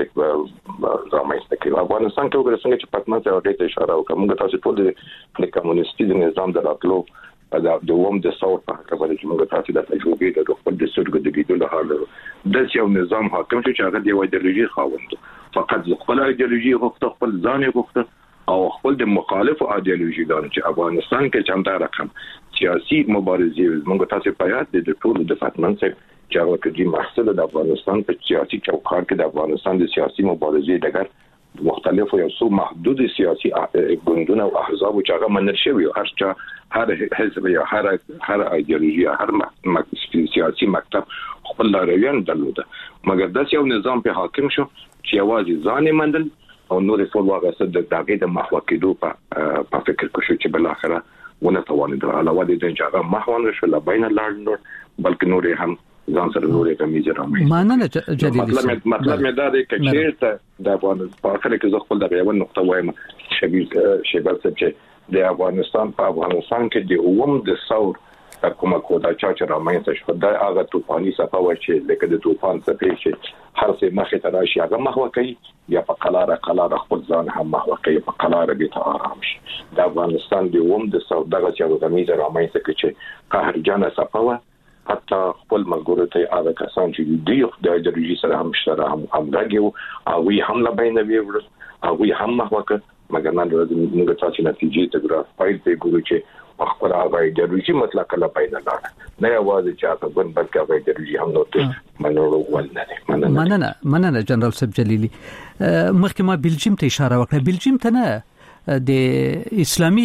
رامنځته کړي افغانستان کې وګورئ څنګه چې پاتمن ته هغه اشاره وکړه موږ تاسو ټول د کمونیستي نظام د راتلو دا دوم د ثور په اړه چې موږ تاسو د تجربې د خپل د سرګ د ګیدل حال د یو نظام حاکم چې هغه د ایدئولوژي خاوند فقط خپل ایدئولوژي غوښته خپل ځان غوښته او خپل د مخالف ایدئولوژي دان چې افغانستان کې چمدا رقم سیاسي مبارزې موږ تاسو په یاد دي د ټولو د فتمن څخه چې هغه کې محصول د افغانستان په سیاسي چوکاټ کې د افغانستان د سیاسي مبارزې دغه مختلفو یو څو محدود سیاسي ګوندونه او احزاب چې هغه منل شوی هر حزب یا هر ایدئولوژي هر سیاسي مکتب خپل لارویان درلوده مګر د یو نظام په حاکم شو چې یوازې ځان مندل او نور ټول واغسه د دغه د محو کېدو په فکر کې شو چې بل اخره ونه توانید علاوه د جګړه محو شو لا بین لاندور بلکې نور هم ځان سره نور کمیزه رامي مانه جديدي مطلب مې دا دی چې د افغانستان په اخر کې زه خپل د یو نقطه وایم شبیر چې د افغانستان کې د اوم د ثور کومه کودا چې رامنځته شو دا هغه طوفاني صفه و چې لکه د طوفان څخه چې هر څه مخه ته راشي هغه محو کوي یا په قلاره خپل ځان هم محو کوي په قلاره به ته آرام شي د افغانستان د اوم د ثور دغه چې غمیزه رامنځته کوي چې قهرجانه صفه و حتی خپل ملګرو ته هغه کسان چې د ایدئولوژي سره هم شته هم راګیو او وی هم لا بین ویور او وی هم محوکه مګر نن ورځ موږ تاسو نتیجې ته ګرافایل ته ګورو چې خپل هغه ایدئولوژي مطلق لا بین لاړ نه یوازې چې هغه بلکې هغه ایدئولوژي هم نوته منورو ولنه مننه جنرال سب جلیلی مخکې ما بلجیم ته اشاره وکړه بلجیم ته نه د اسلامي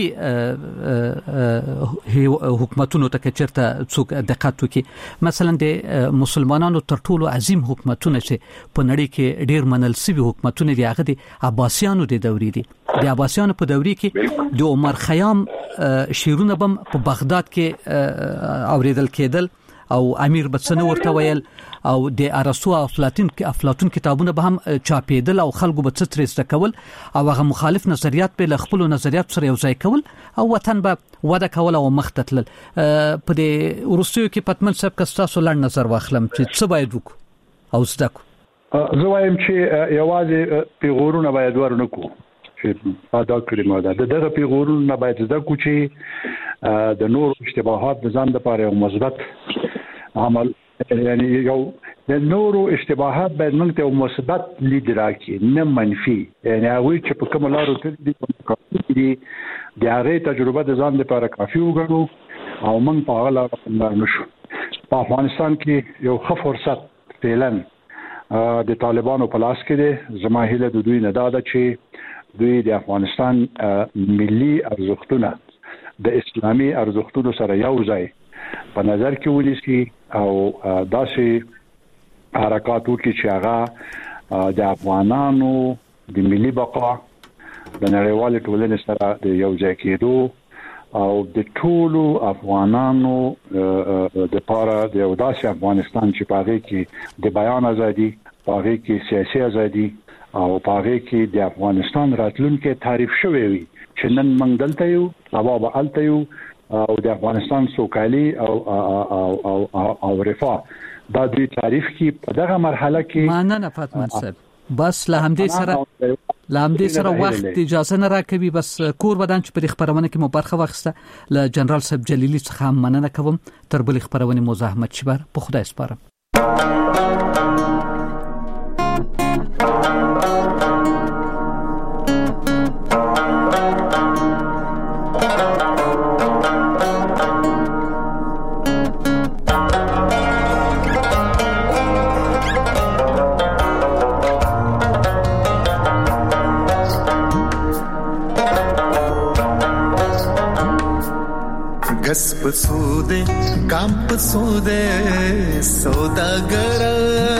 حکومتونو ته چیرته څوک دقت وکي مثلا د مسلمانانو تر ټولو عظیم حکومتونه چې په نړۍ کې ډیر منل شوی حکومتونه دي هغه د عباسیانو د دورې دي د عباسیانو په دورې کې د عمر خیام شیرونه بم په بغداد کې اوریدل کېدل او امیر بڅنه ورته ویل او د ارسطو افلاطون کتابونه به هم چاپېدل او خلکو به څه ترسته کول او هغه مخالف نظریات به خپل نظریات سره یو ځای کول او وطن به وده کول او مختتل په د روسیو کې پټمن صاحب کستاسو لړ نظر واخلم چې څه باید وکړو او زده کو زه وایم چې یوازې پیغورونه باید ورنکو چې دا کلمه ده دغه پیغورونه باید زده کو چې د نور اشتباهات د ځان لپاره یو مثبت عمل یعنی یو د نورو اشتباهات باید موږ ته مثبت لید راکړي نه منفي یعنی هغه چې په کوم لارو کې دي د هغه تجربه د ځان لپاره کافي وګڼو او موږ په هغه لار نشو په افغانستان کې یو ښه فرصت فعلا د طالبانو په لاس کې دی زما هیله د دوی نه دا ده چې دوی د افغانستان ملي ارزښتونه د اسلامي ارزښتونو سره یو ځای په نظر کې ونیسي او داسې حرکات وکړي چې هغه د افغانانو د ملي بقا د نړیوال ټولنې سره د یو ځای کېدو او د ټولو افغانانو د لپاره د یو داسې افغانستان چې په هغه کې د بیان ازادي په هغه کې سیاسي ازادي او په هغه کې د افغانستان راتلونکي تعریف شوی وي چې نن موږ دلته یو او به الته یو او د افغانستان سوکالي او رفاه دا دوی تعریف کی په دغه مرحله کې ماننه فاطمه صاحب بس لامدې سره وخت اجازه نه راکوي بس کور بدن چې په خبرونه کې مو برخه واخسته ل جنرال صاحب جلیلی څخه مننه کوم تر بل خبرونه مزاحمت شبر په خدای سپارم गस पसूदे काम पसूदे सौदागरा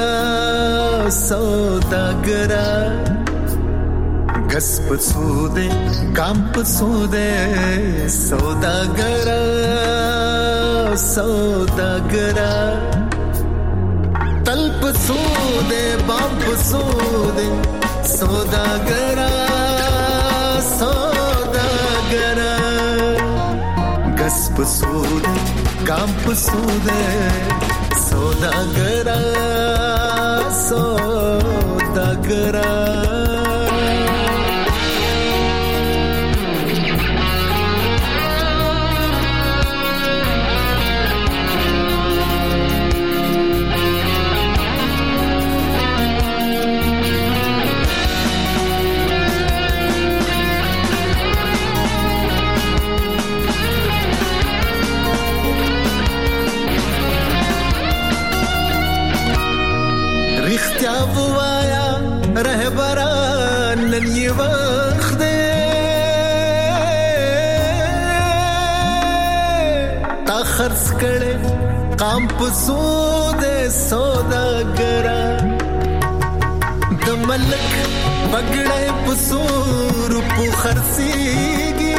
गस पसूदे काम पसूदे सौदागरा तल पसूदे बाम पसूदे सौदागरा गस पसूदे काम पसूदे सौदागरा وایا رهبران نن یې وخت دی تا خرڅ کړي قام په سود سوداګرا د ملک پګړې په سور په خرڅيږي